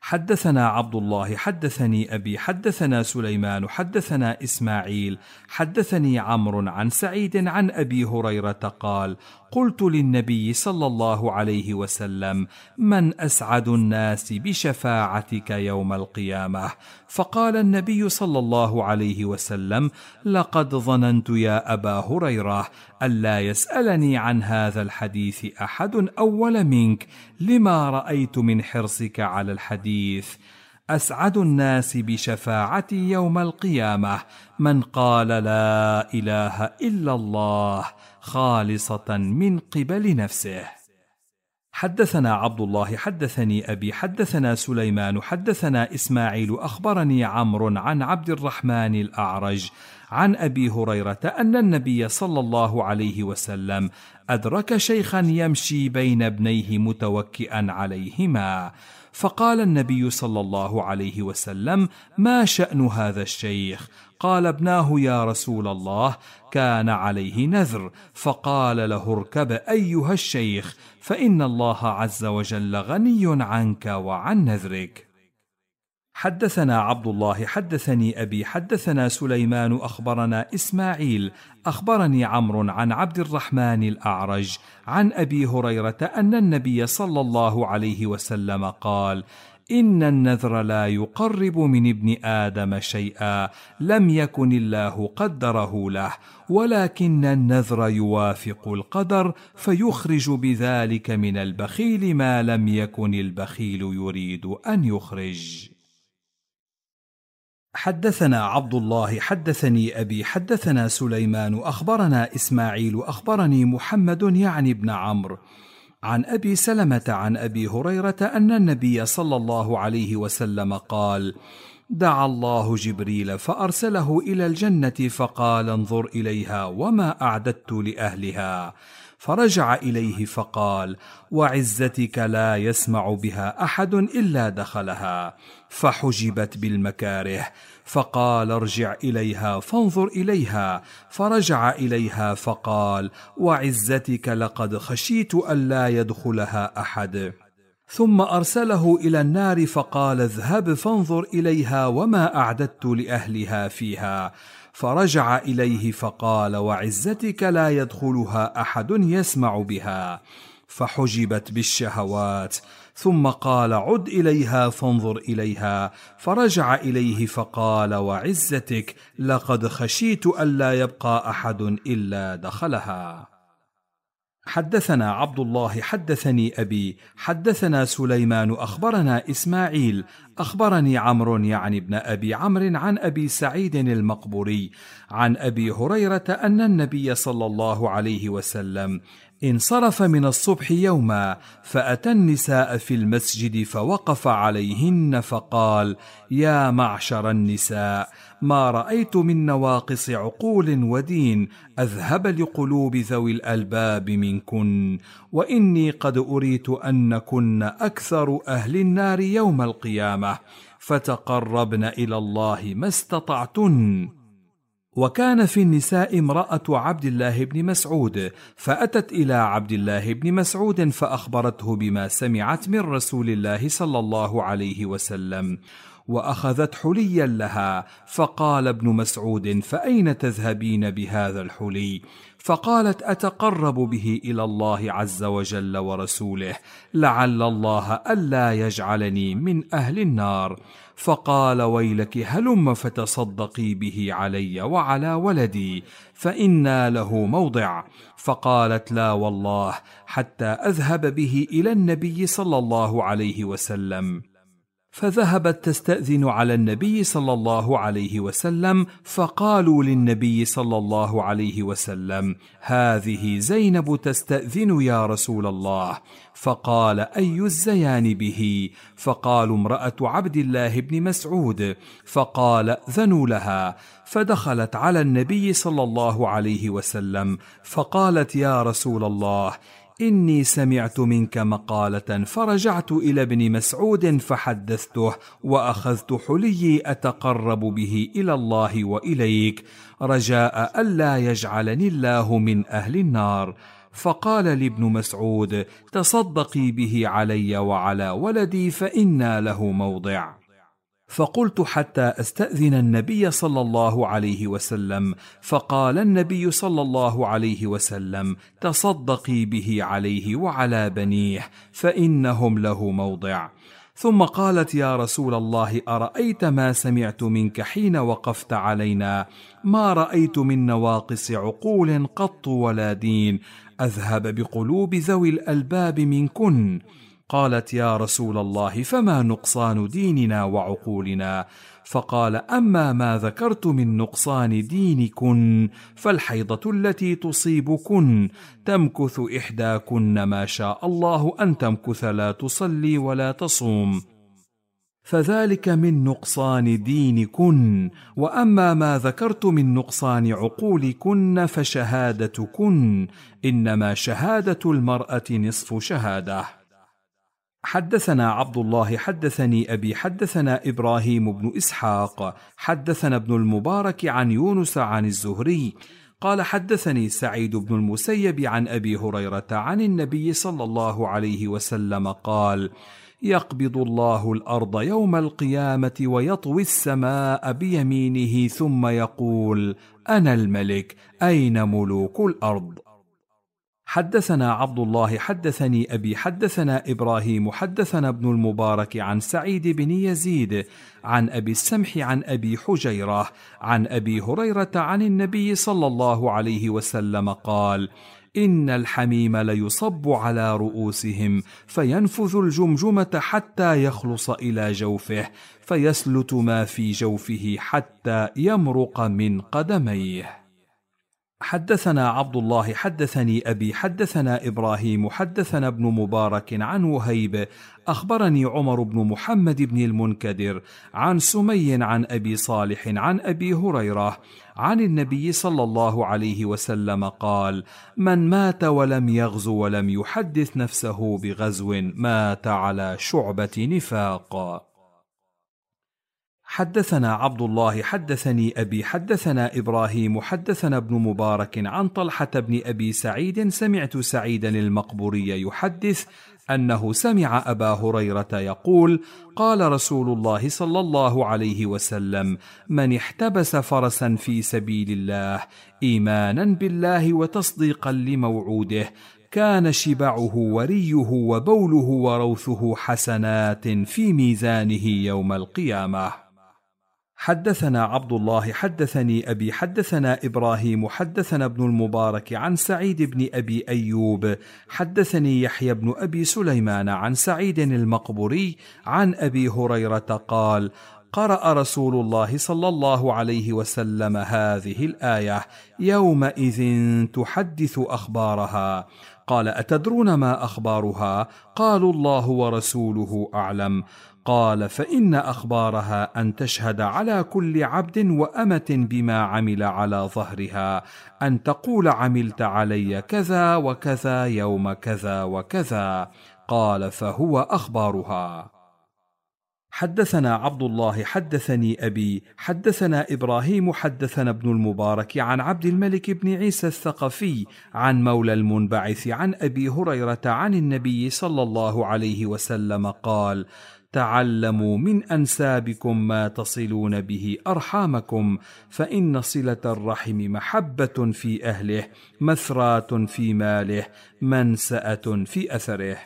حدثنا عبد الله حدثني أبي حدثنا سليمان حدثنا إسماعيل حدثني عمرو عن سعيد عن أبي هريرة قال: قلت للنبي صلى الله عليه وسلم: من أسعد الناس بشفاعتك يوم القيامة؟ فقال النبي صلى الله عليه وسلم: لقد ظننت يا أبا هريرة ألا يسألني عن هذا الحديث أحد أول منك، لما رأيت من حرصك على الحديث. أسعد الناس بشفاعتي يوم القيامة من قال لا إله إلا الله خالصة من قبل نفسه. حدثنا عبد الله حدثني أبي حدثنا سليمان حدثنا إسماعيل أخبرني عمرو عن عبد الرحمن الأعرج عن أبي هريرة أن النبي صلى الله عليه وسلم أدرك شيخا يمشي بين ابنيه متوكئا عليهما، فقال النبي صلى الله عليه وسلم: ما شأن هذا الشيخ؟ قال: ابناه يا رسول الله كان عليه نذر، فقال له: اركب أيها الشيخ، فإن الله عز وجل غني عنك وعن نذرك. حدثنا عبد الله حدثني أبي حدثنا سليمان أخبرنا إسماعيل أخبرني عمرو عن عبد الرحمن الأعرج عن أبي هريرة أن النبي صلى الله عليه وسلم قال: إن النذر لا يقرب من ابن آدم شيئا لم يكن الله قدره له، ولكن النذر يوافق القدر فيخرج بذلك من البخيل ما لم يكن البخيل يريد أن يخرج. حدثنا عبد الله حدثني أبي حدثنا سليمان أخبرنا إسماعيل أخبرني محمد يعني ابن عمرو عن أبي سلمة عن أبي هريرة أن النبي صلى الله عليه وسلم قال: دعا الله جبريل فأرسله إلى الجنة فقال: انظر إليها وما أعددت لأهلها. فرجع إليه فقال: وعزتك لا يسمع بها أحد إلا دخلها. فحجبت بالمكاره، فقال: ارجع إليها فانظر إليها. فرجع إليها فقال: وعزتك لقد خشيت ألا يدخلها أحد. ثم أرسله إلى النار فقال: اذهب فانظر إليها وما أعددت لأهلها فيها. فرجع إليه فقال: وعزتك لا يدخلها أحد يسمع بها. فحجبت بالشهوات. ثم قال: عد إليها فانظر إليها. فرجع إليه فقال: وعزتك لقد خشيت ألا يبقى أحد إلا دخلها. حدثنا عبد الله حدثني أبي حدثنا سليمان أخبرنا إسماعيل أخبرني عمرو يعني ابن أبي عمرو عن أبي سعيد المقبوري عن أبي هريرة أن النبي صلى الله عليه وسلم انصرف من الصبح يوما فأتى النساء في المسجد فوقف عليهن فقال: يا معشر النساء، ما رأيت من نواقص عقول ودين أذهب لقلوب ذوي الألباب منكن، وإني قد أريت أنكن أكثر أهل النار يوم القيامة، فتقربن إلى الله ما استطعتن. وكان في النساء امرأة عبد الله بن مسعود، فأتت إلى عبد الله بن مسعود فأخبرته بما سمعت من رسول الله صلى الله عليه وسلم، وأخذت حليا لها. فقال ابن مسعود: فأين تذهبين بهذا الحلي؟ فقالت: أتقرب به إلى الله عز وجل ورسوله، لعل الله ألا يجعلني من أهل النار. فقال: ويلك، هلم فتصدقي به علي وعلى ولدي، فإنا له موضع. فقالت: لا والله، حتى أذهب به إلى النبي صلى الله عليه وسلم. فذهبت تستأذن على النبي صلى الله عليه وسلم، فقالوا للنبي صلى الله عليه وسلم: هذه زينب تستأذن يا رسول الله. فقال: أي الزيان به؟ فقالوا: امرأة عبد الله بن مسعود. فقال: ذنوا لها. فدخلت على النبي صلى الله عليه وسلم فقالت: يا رسول الله، إني سمعت منك مقالة، فرجعت إلى ابن مسعود فحدثته، وأخذت حليي أتقرب به إلى الله وإليك، رجاء ألا يجعلني الله من أهل النار. فقال لابن مسعود: تصدقي به علي وعلى ولدي فإنا له موضع. فقلت: حتى أستأذن النبي صلى الله عليه وسلم. فقال النبي صلى الله عليه وسلم: تصدقي به عليه وعلى بنيه فإنهم له موضع. ثم قالت: يا رسول الله، أرأيت ما سمعت منك حين وقفت علينا؟ ما رأيت من نواقص عقول قط ولا دين أذهب بقلوب ذوي الألباب منكن. قالت: يا رسول الله، فما نقصان ديننا وعقولنا؟ فقال: أما ما ذكرت من نقصان دينكن فالحيضة التي تصيبكن تمكث إحداكن ما شاء الله أن تمكث، لا تصلي ولا تصوم، فذلك من نقصان دينكن. وأما ما ذكرت من نقصان عقولكن فشهادتكن، إنما شهادة المرأة نصف شهادة. حدثنا عبد الله حدثني أبي حدثنا إبراهيم بن إسحاق حدثنا ابن المبارك عن يونس عن الزهري قال: حدثني سعيد بن المسيب عن أبي هريرة عن النبي صلى الله عليه وسلم قال: يقبض الله الأرض يوم القيامة ويطوي السماء بيمينه ثم يقول: أنا الملك، أين ملوك الأرض؟ حدثنا عبد الله حدثني أبي حدثنا إبراهيم حدثنا ابن المبارك عن سعيد بن يزيد عن أبي السمح عن أبي حجيرة عن أبي هريرة عن النبي صلى الله عليه وسلم قال: إن الحميم ليصب على رؤوسهم فينفذ الجمجمة حتى يخلص إلى جوفه فيسلت ما في جوفه حتى يمرق من قدميه. حدثنا عبد الله حدثني أبي حدثنا إبراهيم حدثنا ابن مبارك عن وهيب أخبرني عمر بن محمد بن المنكدر عن سمي عن أبي صالح عن أبي هريرة عن النبي صلى الله عليه وسلم قال: من مات ولم يغزو ولم يحدث نفسه بغزو مات على شعبة نفاق. حدثنا عبد الله حدثني أبي حدثنا إبراهيم حدثنا ابن مبارك عن طلحة بن أبي سعيد سمعت سعيدا المقبوري يحدث أنه سمع أبا هريرة يقول: قال رسول الله صلى الله عليه وسلم: من احتبس فرسا في سبيل الله إيمانا بالله وتصديقا لموعوده كان شبعه وريه وبوله وروثه حسنات في ميزانه يوم القيامة. حدثنا عبد الله حدثني أبي حدثنا إبراهيم حدثنا ابن المبارك عن سعيد بن أبي أيوب حدثني يحيى بن أبي سليمان عن سعيد المقبوري عن أبي هريرة قال: قرأ رسول الله صلى الله عليه وسلم هذه الآية: يومئذ تحدث أخبارها. قال: أتدرون ما أخبارها؟ قالوا: الله ورسوله أعلم. قال: فإن أخبارها أن تشهد على كل عبد وأمة بما عمل على ظهرها، أن تقول: عملت علي كذا وكذا يوم كذا وكذا. قال: فهو أخبارها. حدثنا عبد الله حدثني أبي حدثنا إبراهيم حدثنا ابن المبارك عن عبد الملك بن عيسى الثقفي عن مولى المنبعث عن أبي هريرة عن النبي صلى الله عليه وسلم قال: تعلموا من أنسابكم ما تصلون به أرحامكم، فإن صلة الرحم محبة في أهله، مثرات في ماله، منسأة في أثره.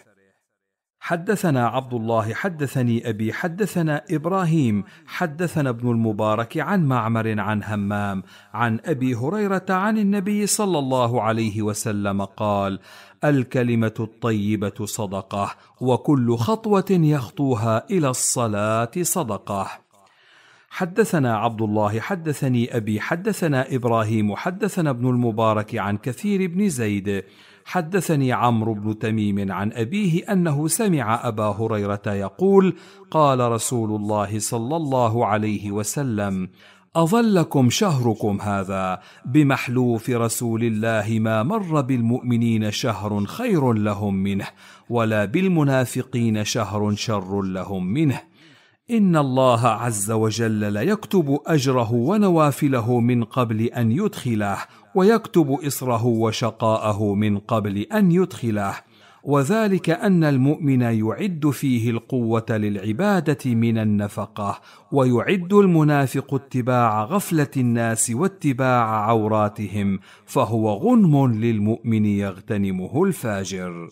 حدثنا عبد الله حدثني أبي حدثنا إبراهيم حدثنا ابن المبارك عن معمر عن همام عن أبي هريرة عن النبي صلى الله عليه وسلم قال: الكلمة الطيبة صدقة، وكل خطوة يخطوها إلى الصلاة صدقة. حدثنا عبد الله حدثني أبي حدثنا إبراهيم حدثنا ابن المبارك عن كثير بن زيد حدثني عمرو بن تميم عن أبيه أنه سمع أبا هريرة يقول: قال رسول الله صلى الله عليه وسلم: أظلكم شهركم هذا، بمحلوف رسول الله ما مر بالمؤمنين شهر خير لهم منه، ولا بالمنافقين شهر شر لهم منه. إن الله عز وجل ليكتب أجره ونوافله من قبل أن يدخله، ويكتب إصره وشقاءه من قبل أن يدخله، وذلك أن المؤمن يعد فيه القوة للعبادة من النفقة، ويعد المنافق اتباع غفلة الناس واتباع عوراتهم، فهو غنم للمؤمن يغتنمه الفاجر.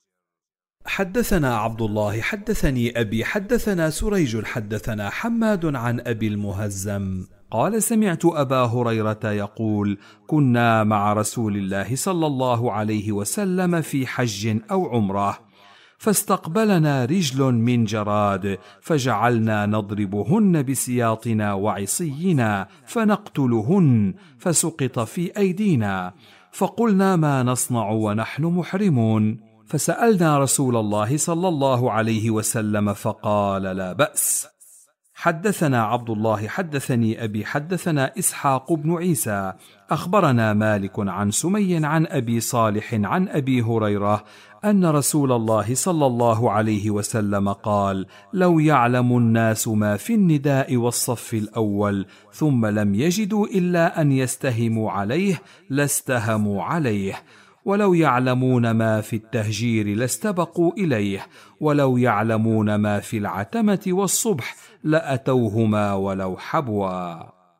حدثنا عبد الله حدثني أبي حدثنا سريج حدثنا حماد عن أبي المهزم قال سمعت أبا هريرة يقول: كنا مع رسول الله صلى الله عليه وسلم في حج أو عمرة، فاستقبلنا رجل من جراد، فجعلنا نضربهن بسياطنا وعصينا فنقتلهن، فسقط في أيدينا، فقلنا: ما نصنع ونحن محرمون؟ فسألنا رسول الله صلى الله عليه وسلم فقال: لا بأس. حدثنا عبد الله حدثني أبي حدثنا إسحاق بن عيسى أخبرنا مالك عن سمي عن أبي صالح عن أبي هريرة أن رسول الله صلى الله عليه وسلم قال: لو يعلم الناس ما في النداء والصف الأول ثم لم يجدوا إلا أن يستهموا عليه لاستهموا عليه، ولو يعلمون ما في التهجير لاستبقوا إليه، ولو يعلمون ما في العتمة والصبح لأتوهما ولو حبوا.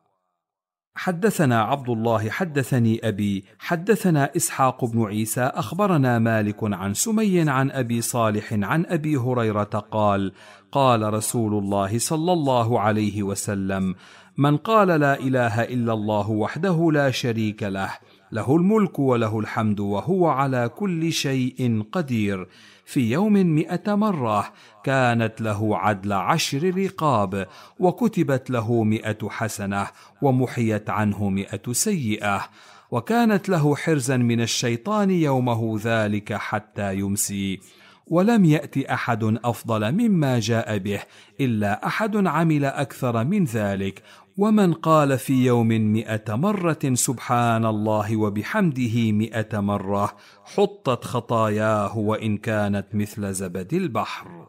حدثنا عبد الله حدثني أبي حدثنا إسحاق بن عيسى أخبرنا مالك عن سمي عن أبي صالح عن أبي هريرة قال: قال رسول الله صلى الله عليه وسلم: من قال لا إله إلا الله وحده لا شريك له، له الملك وله الحمد وهو على كل شيء قدير، في يوم مئة مرة، كانت له عدل عشر رقاب، وكتبت له مئة حسنة، ومحيت عنه مئة سيئة، وكانت له حرزا من الشيطان يومه ذلك حتى يمسي، ولم يأت أحد أفضل مما جاء به إلا أحد عمل أكثر من ذلك. ومن قال في يوم مئة مرة سبحان الله وبحمده مئة مرة حطت خطاياه وإن كانت مثل زبد البحر.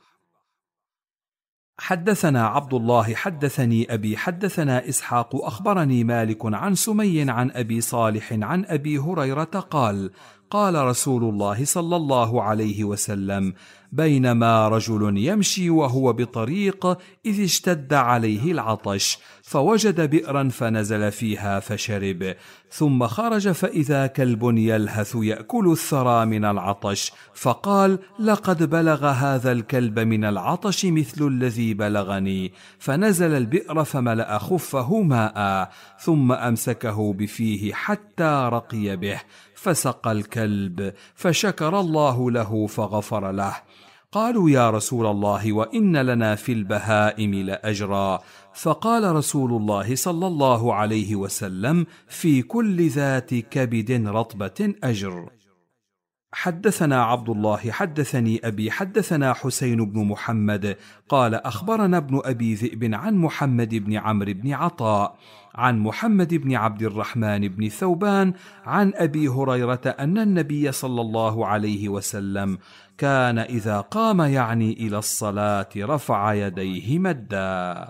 حدثنا عبد الله حدثني أبي حدثنا إسحاق أخبرني مالك عن سمي عن أبي صالح عن أبي هريرة قال: قال رسول الله صلى الله عليه وسلم: بينما رجل يمشي وهو بطريق إذ اشتد عليه العطش، فوجد بئرا فنزل فيها فشرب، ثم خرج فإذا كلب يلهث يأكل الثرى من العطش، فقال: لقد بلغ هذا الكلب من العطش مثل الذي بلغني، فنزل البئر فملأ خفه ماء، ثم أمسكه بفيه حتى رقي به، فسقى الكلب، فشكر الله له فغفر له. قالوا: يا رسول الله، وإن لنا في البهائم لأجرا، فقال رسول الله صلى الله عليه وسلم: في كل ذات كبد رطبة أجر. حدثنا عبد الله حدثني أبي حدثنا حسين بن محمد قال أخبرنا ابن أبي ذئب عن محمد بن عمرو بن عطاء عن محمد بن عبد الرحمن بن ثوبان عن أبي هريرة أن النبي صلى الله عليه وسلم كان إذا قام يعني إلى الصلاة رفع يديه مدا.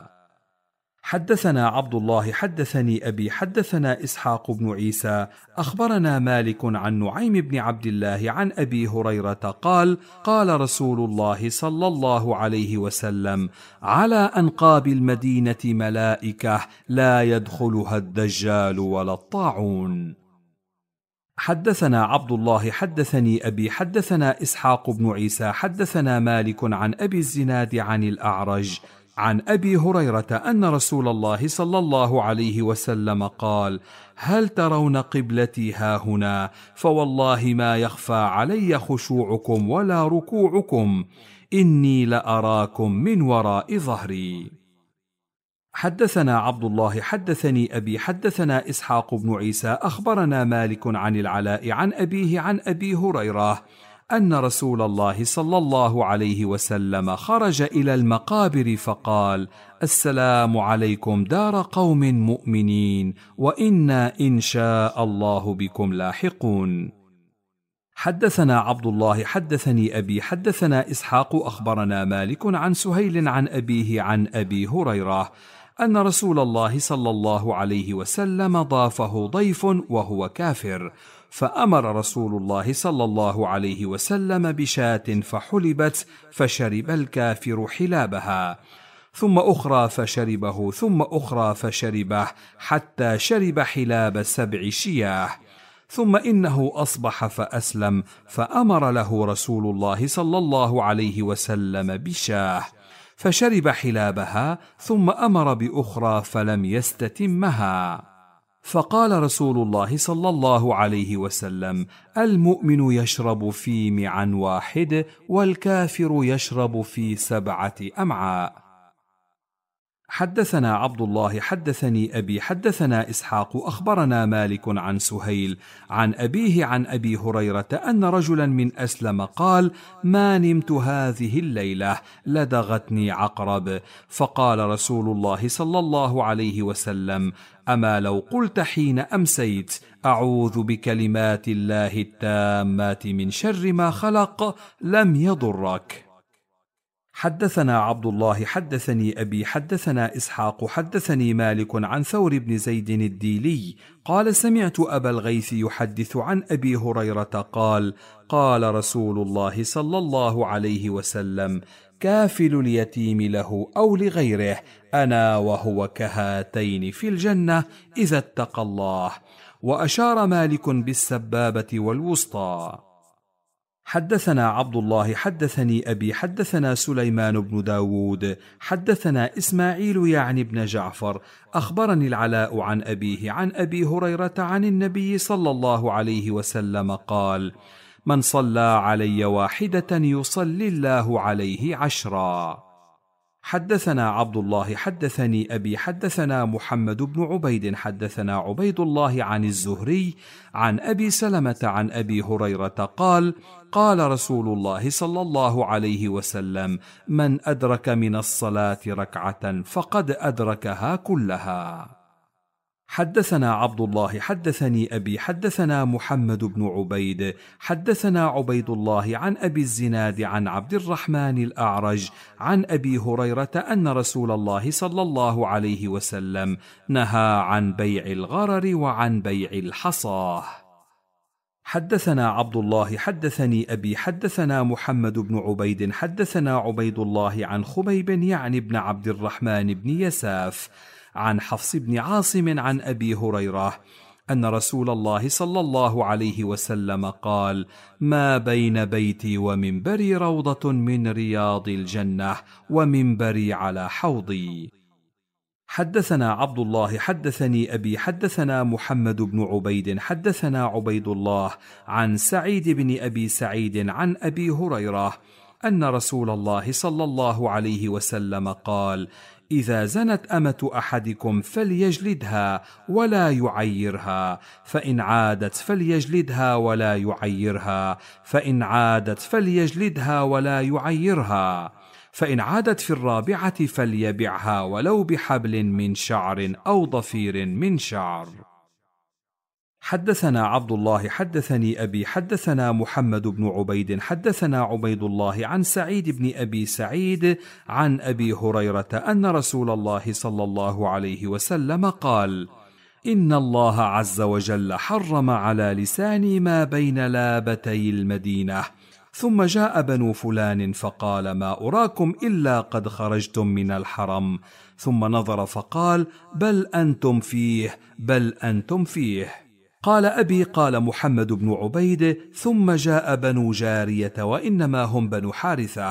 حدثنا عبد الله حدثني أبي حدثنا إسحاق بن عيسى أخبرنا مالك عن نعيم بن عبد الله عن أبي هريرة قال: قال رسول الله صلى الله عليه وسلم: على أنقاب المدينة ملائكة لا يدخلها الدجال ولا الطاعون. حدثنا عبد الله حدثني أبي حدثنا إسحاق بن عيسى حدثنا مالك عن أبي الزناد عن الأعرج عن أبي هريرة أن رسول الله صلى الله عليه وسلم قال: هل ترون قبلتي هاهنا؟ فوالله ما يخفى علي خشوعكم ولا ركوعكم، إني لأراكم من وراء ظهري. حدثنا عبد الله حدثني أبي حدثنا إسحاق بن عيسى أخبرنا مالك عن العلاء عن أبيه عن أبي هريرة أن رسول الله صلى الله عليه وسلم خرج إلى المقابر فقال: السلام عليكم دار قوم مؤمنين، وإنا إن شاء الله بكم لاحقون. حدثنا عبد الله حدثني أبي حدثنا إسحاق أخبرنا مالك عن سهيل عن أبيه عن أبي هريرة أن رسول الله صلى الله عليه وسلم ضافه ضيف وهو كافر، فأمر رسول الله صلى الله عليه وسلم بشاة فحلبت، فشرب الكافر حلابها، ثم أخرى فشربه، ثم أخرى فشربه، حتى شرب حلاب سبع شياه، ثم إنه أصبح فأسلم، فأمر له رسول الله صلى الله عليه وسلم بشاه، فشرب حلابها، ثم أمر بأخرى فلم يستتمها، فقال رسول الله صلى الله عليه وسلم: المؤمن يشرب في معا واحد، والكافر يشرب في سبعة أمعاء. حدثنا عبد الله حدثني أبي حدثنا إسحاق أخبرنا مالك عن سهيل عن أبيه عن أبي هريرة أن رجلا من أسلم قال: ما نمت هذه الليلة، لدغتني عقرب، فقال رسول الله صلى الله عليه وسلم: أما لو قلت حين أمسيت: أعوذ بكلمات الله التامات من شر ما خلق، لم يضرك. حدثنا عبد الله حدثني أبي حدثنا إسحاق حدثني مالك عن ثور بن زيد الديلي قال: سمعت أبا الغيث يحدث عن أبي هريرة قال: قال رسول الله صلى الله عليه وسلم: كافل اليتيم له أو لغيره أنا وهو كهاتين في الجنة إذا اتقى الله. وأشار مالك بالسبابة والوسطى. حدثنا عبد الله حدثني أبي حدثنا سليمان بن داود حدثنا إسماعيل يعني بن جعفر أخبرني العلاء عن أبيه عن أبي هريرة عن النبي صلى الله عليه وسلم قال: من صلى علي واحدة يصلي الله عليه عشرا. حدثنا عبد الله حدثني أبي حدثنا محمد بن عبيد حدثنا عبيد الله عن الزهري عن أبي سلمة عن أبي هريرة قال: قال رسول الله صلى الله عليه وسلم: من أدرك من الصلاة ركعة فقد أدركها كلها. حدثنا عبد الله حدثني أبي حدثنا محمد بن عبيد حدثنا عبيد الله عن أبي الزناد عن عبد الرحمن الأعرج عن أبي هريرة أن رسول الله صلى الله عليه وسلم نهى عن بيع الغرر وعن بيع الحصاه. حدثنا عبد الله حدثني أبي حدثنا محمد بن عبيد حدثنا عبيد الله عن خبيب يعني بن عبد الرحمن بن يساف عن حفص بن عاصم عن أبي هريرة أن رسول الله صلى الله عليه وسلم قال: ما بين بيتي ومنبري روضة من رياض الجنة، ومنبري على حوضي. حدثنا عبد الله حدثني أبي حدثنا محمد بن عبيد حدثنا عبيد الله عن سعيد بن أبي سعيد عن أبي هريرة أن رسول الله صلى الله عليه وسلم قال: إذا زنت أمة أحدكم فليجلدها ولا يعيرها، فإن عادت فليجلدها ولا يعيرها، فإن عادت فليجلدها ولا يعيرها، فإن عادت في الرابعة فليبعها ولو بحبل من شعر أو ضفير من شعر. حدثنا عبد الله حدثني أبي حدثنا محمد بن عبيد حدثنا عبيد الله عن سعيد بن أبي سعيد عن أبي هريرة أن رسول الله صلى الله عليه وسلم قال: إن الله عز وجل حرم على لساني ما بين لابتي المدينة. ثم جاء بنو فلان فقال: ما أراكم إلا قد خرجتم من الحرم. ثم نظر فقال: بل أنتم فيه، بل أنتم فيه. قال أبي: قال محمد بن عبيد: ثم جاء بنو جارية وإنما هم بنو حارثة.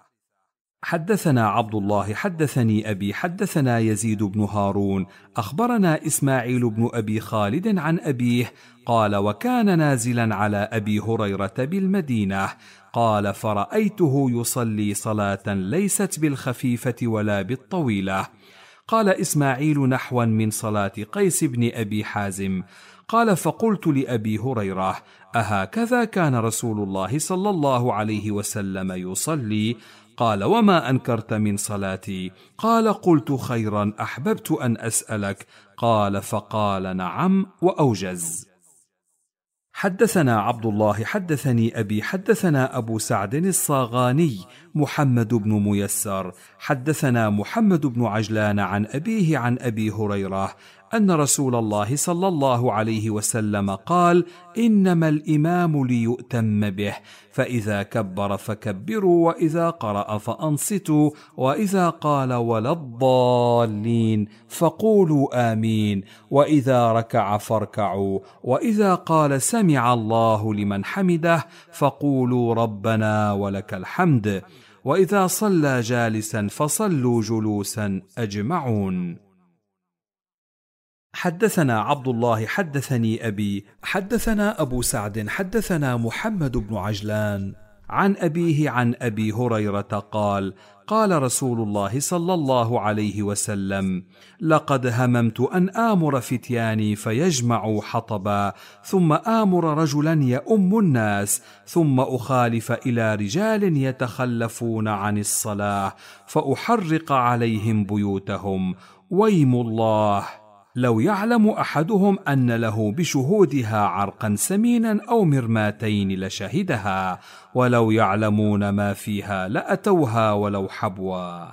حدثنا عبد الله حدثني أبي حدثنا يزيد بن هارون أخبرنا إسماعيل بن أبي خالد عن أبيه قال: وكان نازلا على أبي هريرة بالمدينة قال: فرأيته يصلي صلاة ليست بالخفيفة ولا بالطويلة. قال إسماعيل: نحوا من صلاة قيس بن أبي حازم. قال: فقلت لأبي هريرة: أهكذا كان رسول الله صلى الله عليه وسلم يصلي؟ قال: وما أنكرت من صلاتي؟ قال: قلت خيرا أحببت أن أسألك. قال: فقال: نعم وأوجز. حدثنا عبد الله حدثني أبي حدثنا أبو سعد الصاغاني محمد بن ميسر حدثنا محمد بن عجلان عن أبيه عن أبي هريرة أن رسول الله صلى الله عليه وسلم قال: إنما الإمام ليؤتم به، فإذا كبر فكبروا، وإذا قرأ فأنصتوا، وإذا قال ولا الضالين فقولوا آمين، وإذا ركع فاركعوا، وإذا قال سمع الله لمن حمده فقولوا ربنا ولك الحمد، وإذا صلى جالسا فصلوا جلوسا أجمعون. حدثنا عبد الله حدثني أبي حدثنا أبو سعد حدثنا محمد بن عجلان عن أبيه عن أبي هريرة قال: قال رسول الله صلى الله عليه وسلم: لقد هممت أن آمر فتياني فيجمعوا حطبا، ثم آمر رجلا يؤم الناس، ثم أخالف إلى رجال يتخلفون عن الصلاة فأحرق عليهم بيوتهم. ويم الله لو يعلم أحدهم أن له بشهودها عرقا سمينا أو مرماتين لشهدها، ولو يعلمون ما فيها لأتوها ولو حبوا.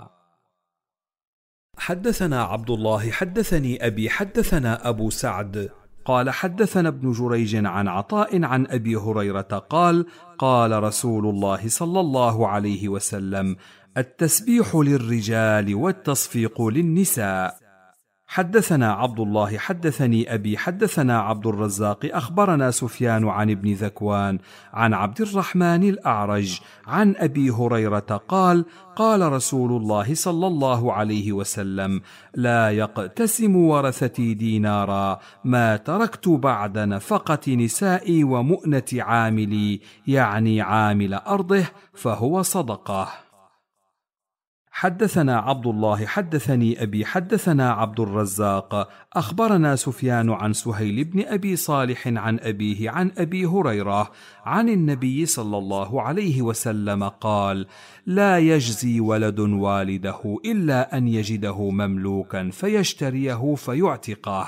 حدثنا عبد الله حدثني أبي حدثنا أبو سعد قال: حدثنا ابن جريج عن عطاء عن أبي هريرة قال: قال رسول الله صلى الله عليه وسلم: التسبيح للرجال والتصفيق للنساء. حدثنا عبد الله حدثني أبي حدثنا عبد الرزاق أخبرنا سفيان عن ابن ذكوان عن عبد الرحمن الأعرج عن أبي هريرة قال: قال رسول الله صلى الله عليه وسلم: لا يقتسم ورثتي دينارا ما تركت بعد نفقة نسائي ومؤنة عاملي، يعني عامل أرضه، فهو صدقة. حدثنا عبد الله حدثني أبي حدثنا عبد الرزاق أخبرنا سفيان عن سهيل بن أبي صالح عن أبيه عن أبي هريرة عن النبي صلى الله عليه وسلم قال: لا يجزي ولد والده إلا أن يجده مملوكا فيشتريه فيعتقه.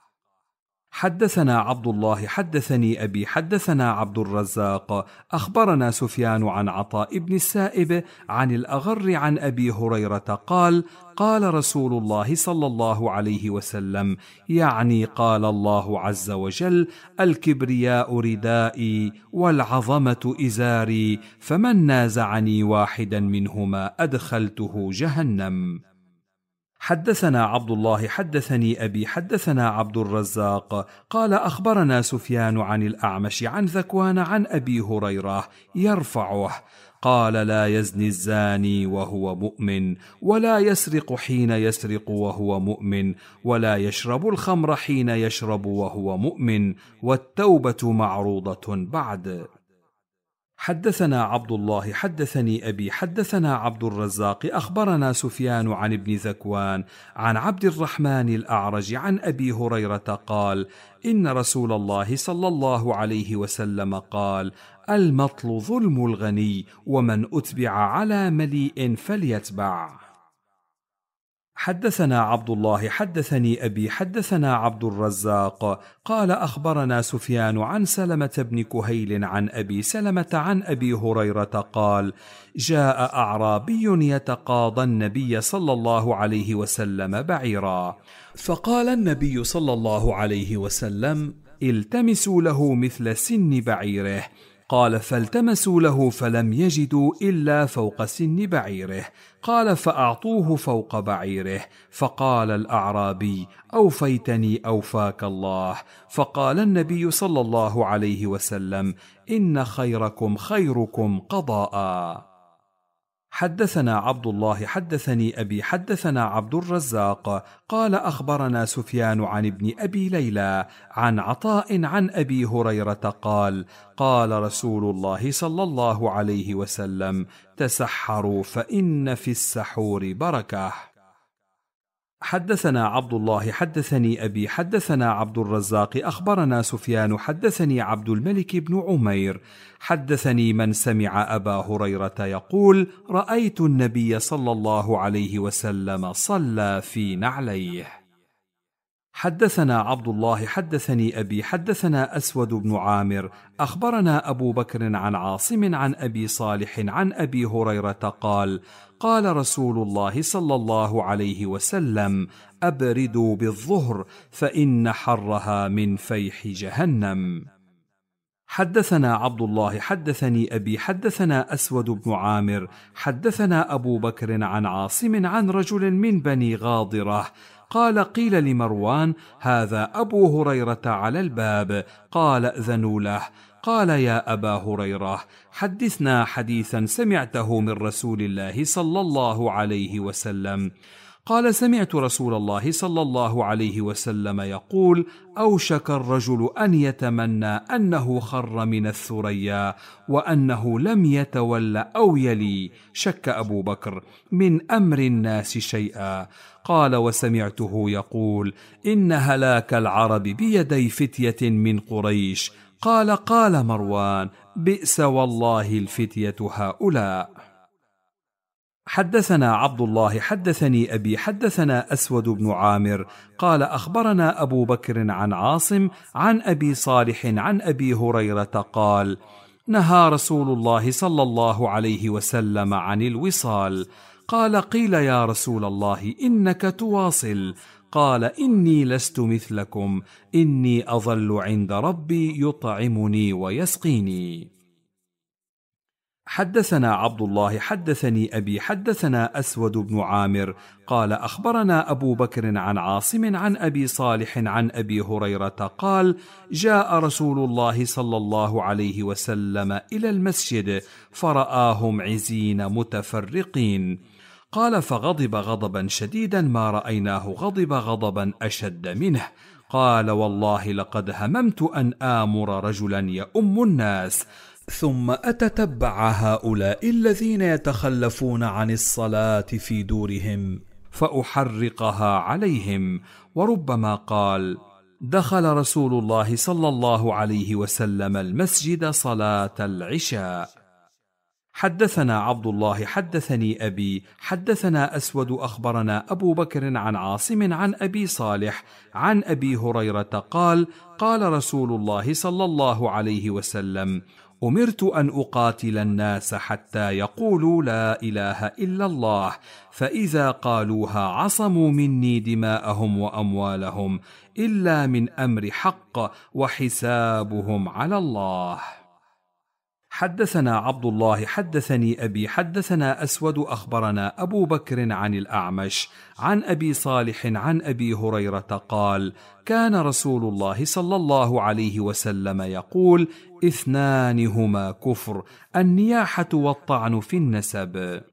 حدثنا عبد الله حدثني أبي حدثنا عبد الرزاق أخبرنا سفيان عن عطاء بن السائب عن الأغر عن أبي هريرة قال: قال رسول الله صلى الله عليه وسلم، يعني قال الله عز وجل: الكبرياء ردائي والعظمة إزاري، فمن نازعني واحدا منهما أدخلته جهنم. حدثنا عبد الله حدثني أبي حدثنا عبد الرزاق قال أخبرنا سفيان عن الأعمش عن ذكوان عن أبي هريرة يرفعه قال: لا يزني الزاني وهو مؤمن، ولا يسرق حين يسرق وهو مؤمن، ولا يشرب الخمر حين يشرب وهو مؤمن، والتوبة معروضة بعد. حدثنا عبد الله حدثني أبي حدثنا عبد الرزاق أخبرنا سفيان عن ابن ذكوان عن عبد الرحمن الأعرج عن أبي هريرة قال: إن رسول الله صلى الله عليه وسلم قال: المطل ظلم الغني، ومن أتبع على مليء فليتبع. حدثنا عبد الله حدثني أبي حدثنا عبد الرزاق قال أخبرنا سفيان عن سلمة بن كهيل عن أبي سلمة عن أبي هريرة قال: جاء أعرابي يتقاضى النبي صلى الله عليه وسلم بعيرا، فقال النبي صلى الله عليه وسلم: التمسوا له مثل سن بعيره. قال: فالتمسوا له فلم يجدوا إلا فوق سن بعيره. قال: فأعطوه فوق بعيره. فقال الأعرابي: أوفيتني أوفاك الله. فقال النبي صلى الله عليه وسلم: إن خيركم خيركم قضاء. حدثنا عبد الله حدثني أبي حدثنا عبد الرزاق قال أخبرنا سفيان عن ابن أبي ليلى عن عطاء عن أبي هريرة قال: قال رسول الله صلى الله عليه وسلم: تسحروا فإن في السحور بركة. حدثنا عبد الله حدثني أبي حدثنا عبد الرزاق أخبرنا سفيان حدثني عبد الملك بن عمير حدثني من سمع أبا هريرة يقول: رأيت النبي صلى الله عليه وسلم صلى في نعليه. حدثنا عبد الله حدثني أبي حدثنا أسود بن عامر أخبرنا أبو بكر عن عاصم عن أبي صالح عن أبي هريرة قال: قال رسول الله صلى الله عليه وسلم: أبردوا بالظهر فإن حرها من فيح جهنم. حدثنا عبد الله حدثني أبي حدثنا أسود بن عامر حدثنا أبو بكر عن عاصم عن رجل من بني غاضرة قال: قيل لمروان: هذا أبو هريرة على الباب، قال: ائذنوا له. قال: يا أبا هريرة، حدثنا حديثا سمعته من رسول الله صلى الله عليه وسلم. قال: سمعت رسول الله صلى الله عليه وسلم يقول: أوشك الرجل أن يتمنى أنه خر من الثريا وأنه لم يتول أو يلي، شك أبو بكر، من أمر الناس شيئا. قال: وسمعته يقول: إن هلاك العرب بيدي فتية من قريش. قال: قال مروان: بئس والله الفتية هؤلاء. حدثنا عبد الله حدثني أبي حدثنا أسود بن عامر قال: أخبرنا أبو بكر عن عاصم عن أبي صالح عن أبي هريرة قال: نهى رسول الله صلى الله عليه وسلم عن الوصال. قال: قيل يا رسول الله إنك تواصل. قال: إني لست مثلكم، إني أظل عند ربي يطعمني ويسقيني. حدثنا عبد الله حدثني أبي حدثنا أسود بن عامر قال: أخبرنا أبو بكر عن عاصم عن أبي صالح عن أبي هريرة قال: جاء رسول الله صلى الله عليه وسلم إلى المسجد فرآهم عزين متفرقين. قال: فغضب غضبا شديدا ما رأيناه غضب غضبا أشد منه. قال: والله لقد هممت أن آمر رجلا يؤم الناس ثم أتتبع هؤلاء الذين يتخلفون عن الصلاة في دورهم فأحرقها عليهم. وربما قال: دخل رسول الله صلى الله عليه وسلم المسجد صلاة العشاء. حدثنا عبد الله حدثني أبي حدثنا أسود أخبرنا أبو بكر عن عاصم عن أبي صالح عن أبي هريرة قال: قال رسول الله صلى الله عليه وسلم: أمرت أن أقاتل الناس حتى يقولوا لا إله إلا الله، فإذا قالوها عصموا مني دماءهم وأموالهم إلا من أمر حق وحسابهم على الله. حدثنا عبد الله حدثني أبي حدثنا أسود أخبرنا أبو بكر عن الأعمش عن أبي صالح عن أبي هريرة قال: كان رسول الله صلى الله عليه وسلم يقول: اثنان هما كفر، النياحة والطعن في النسب.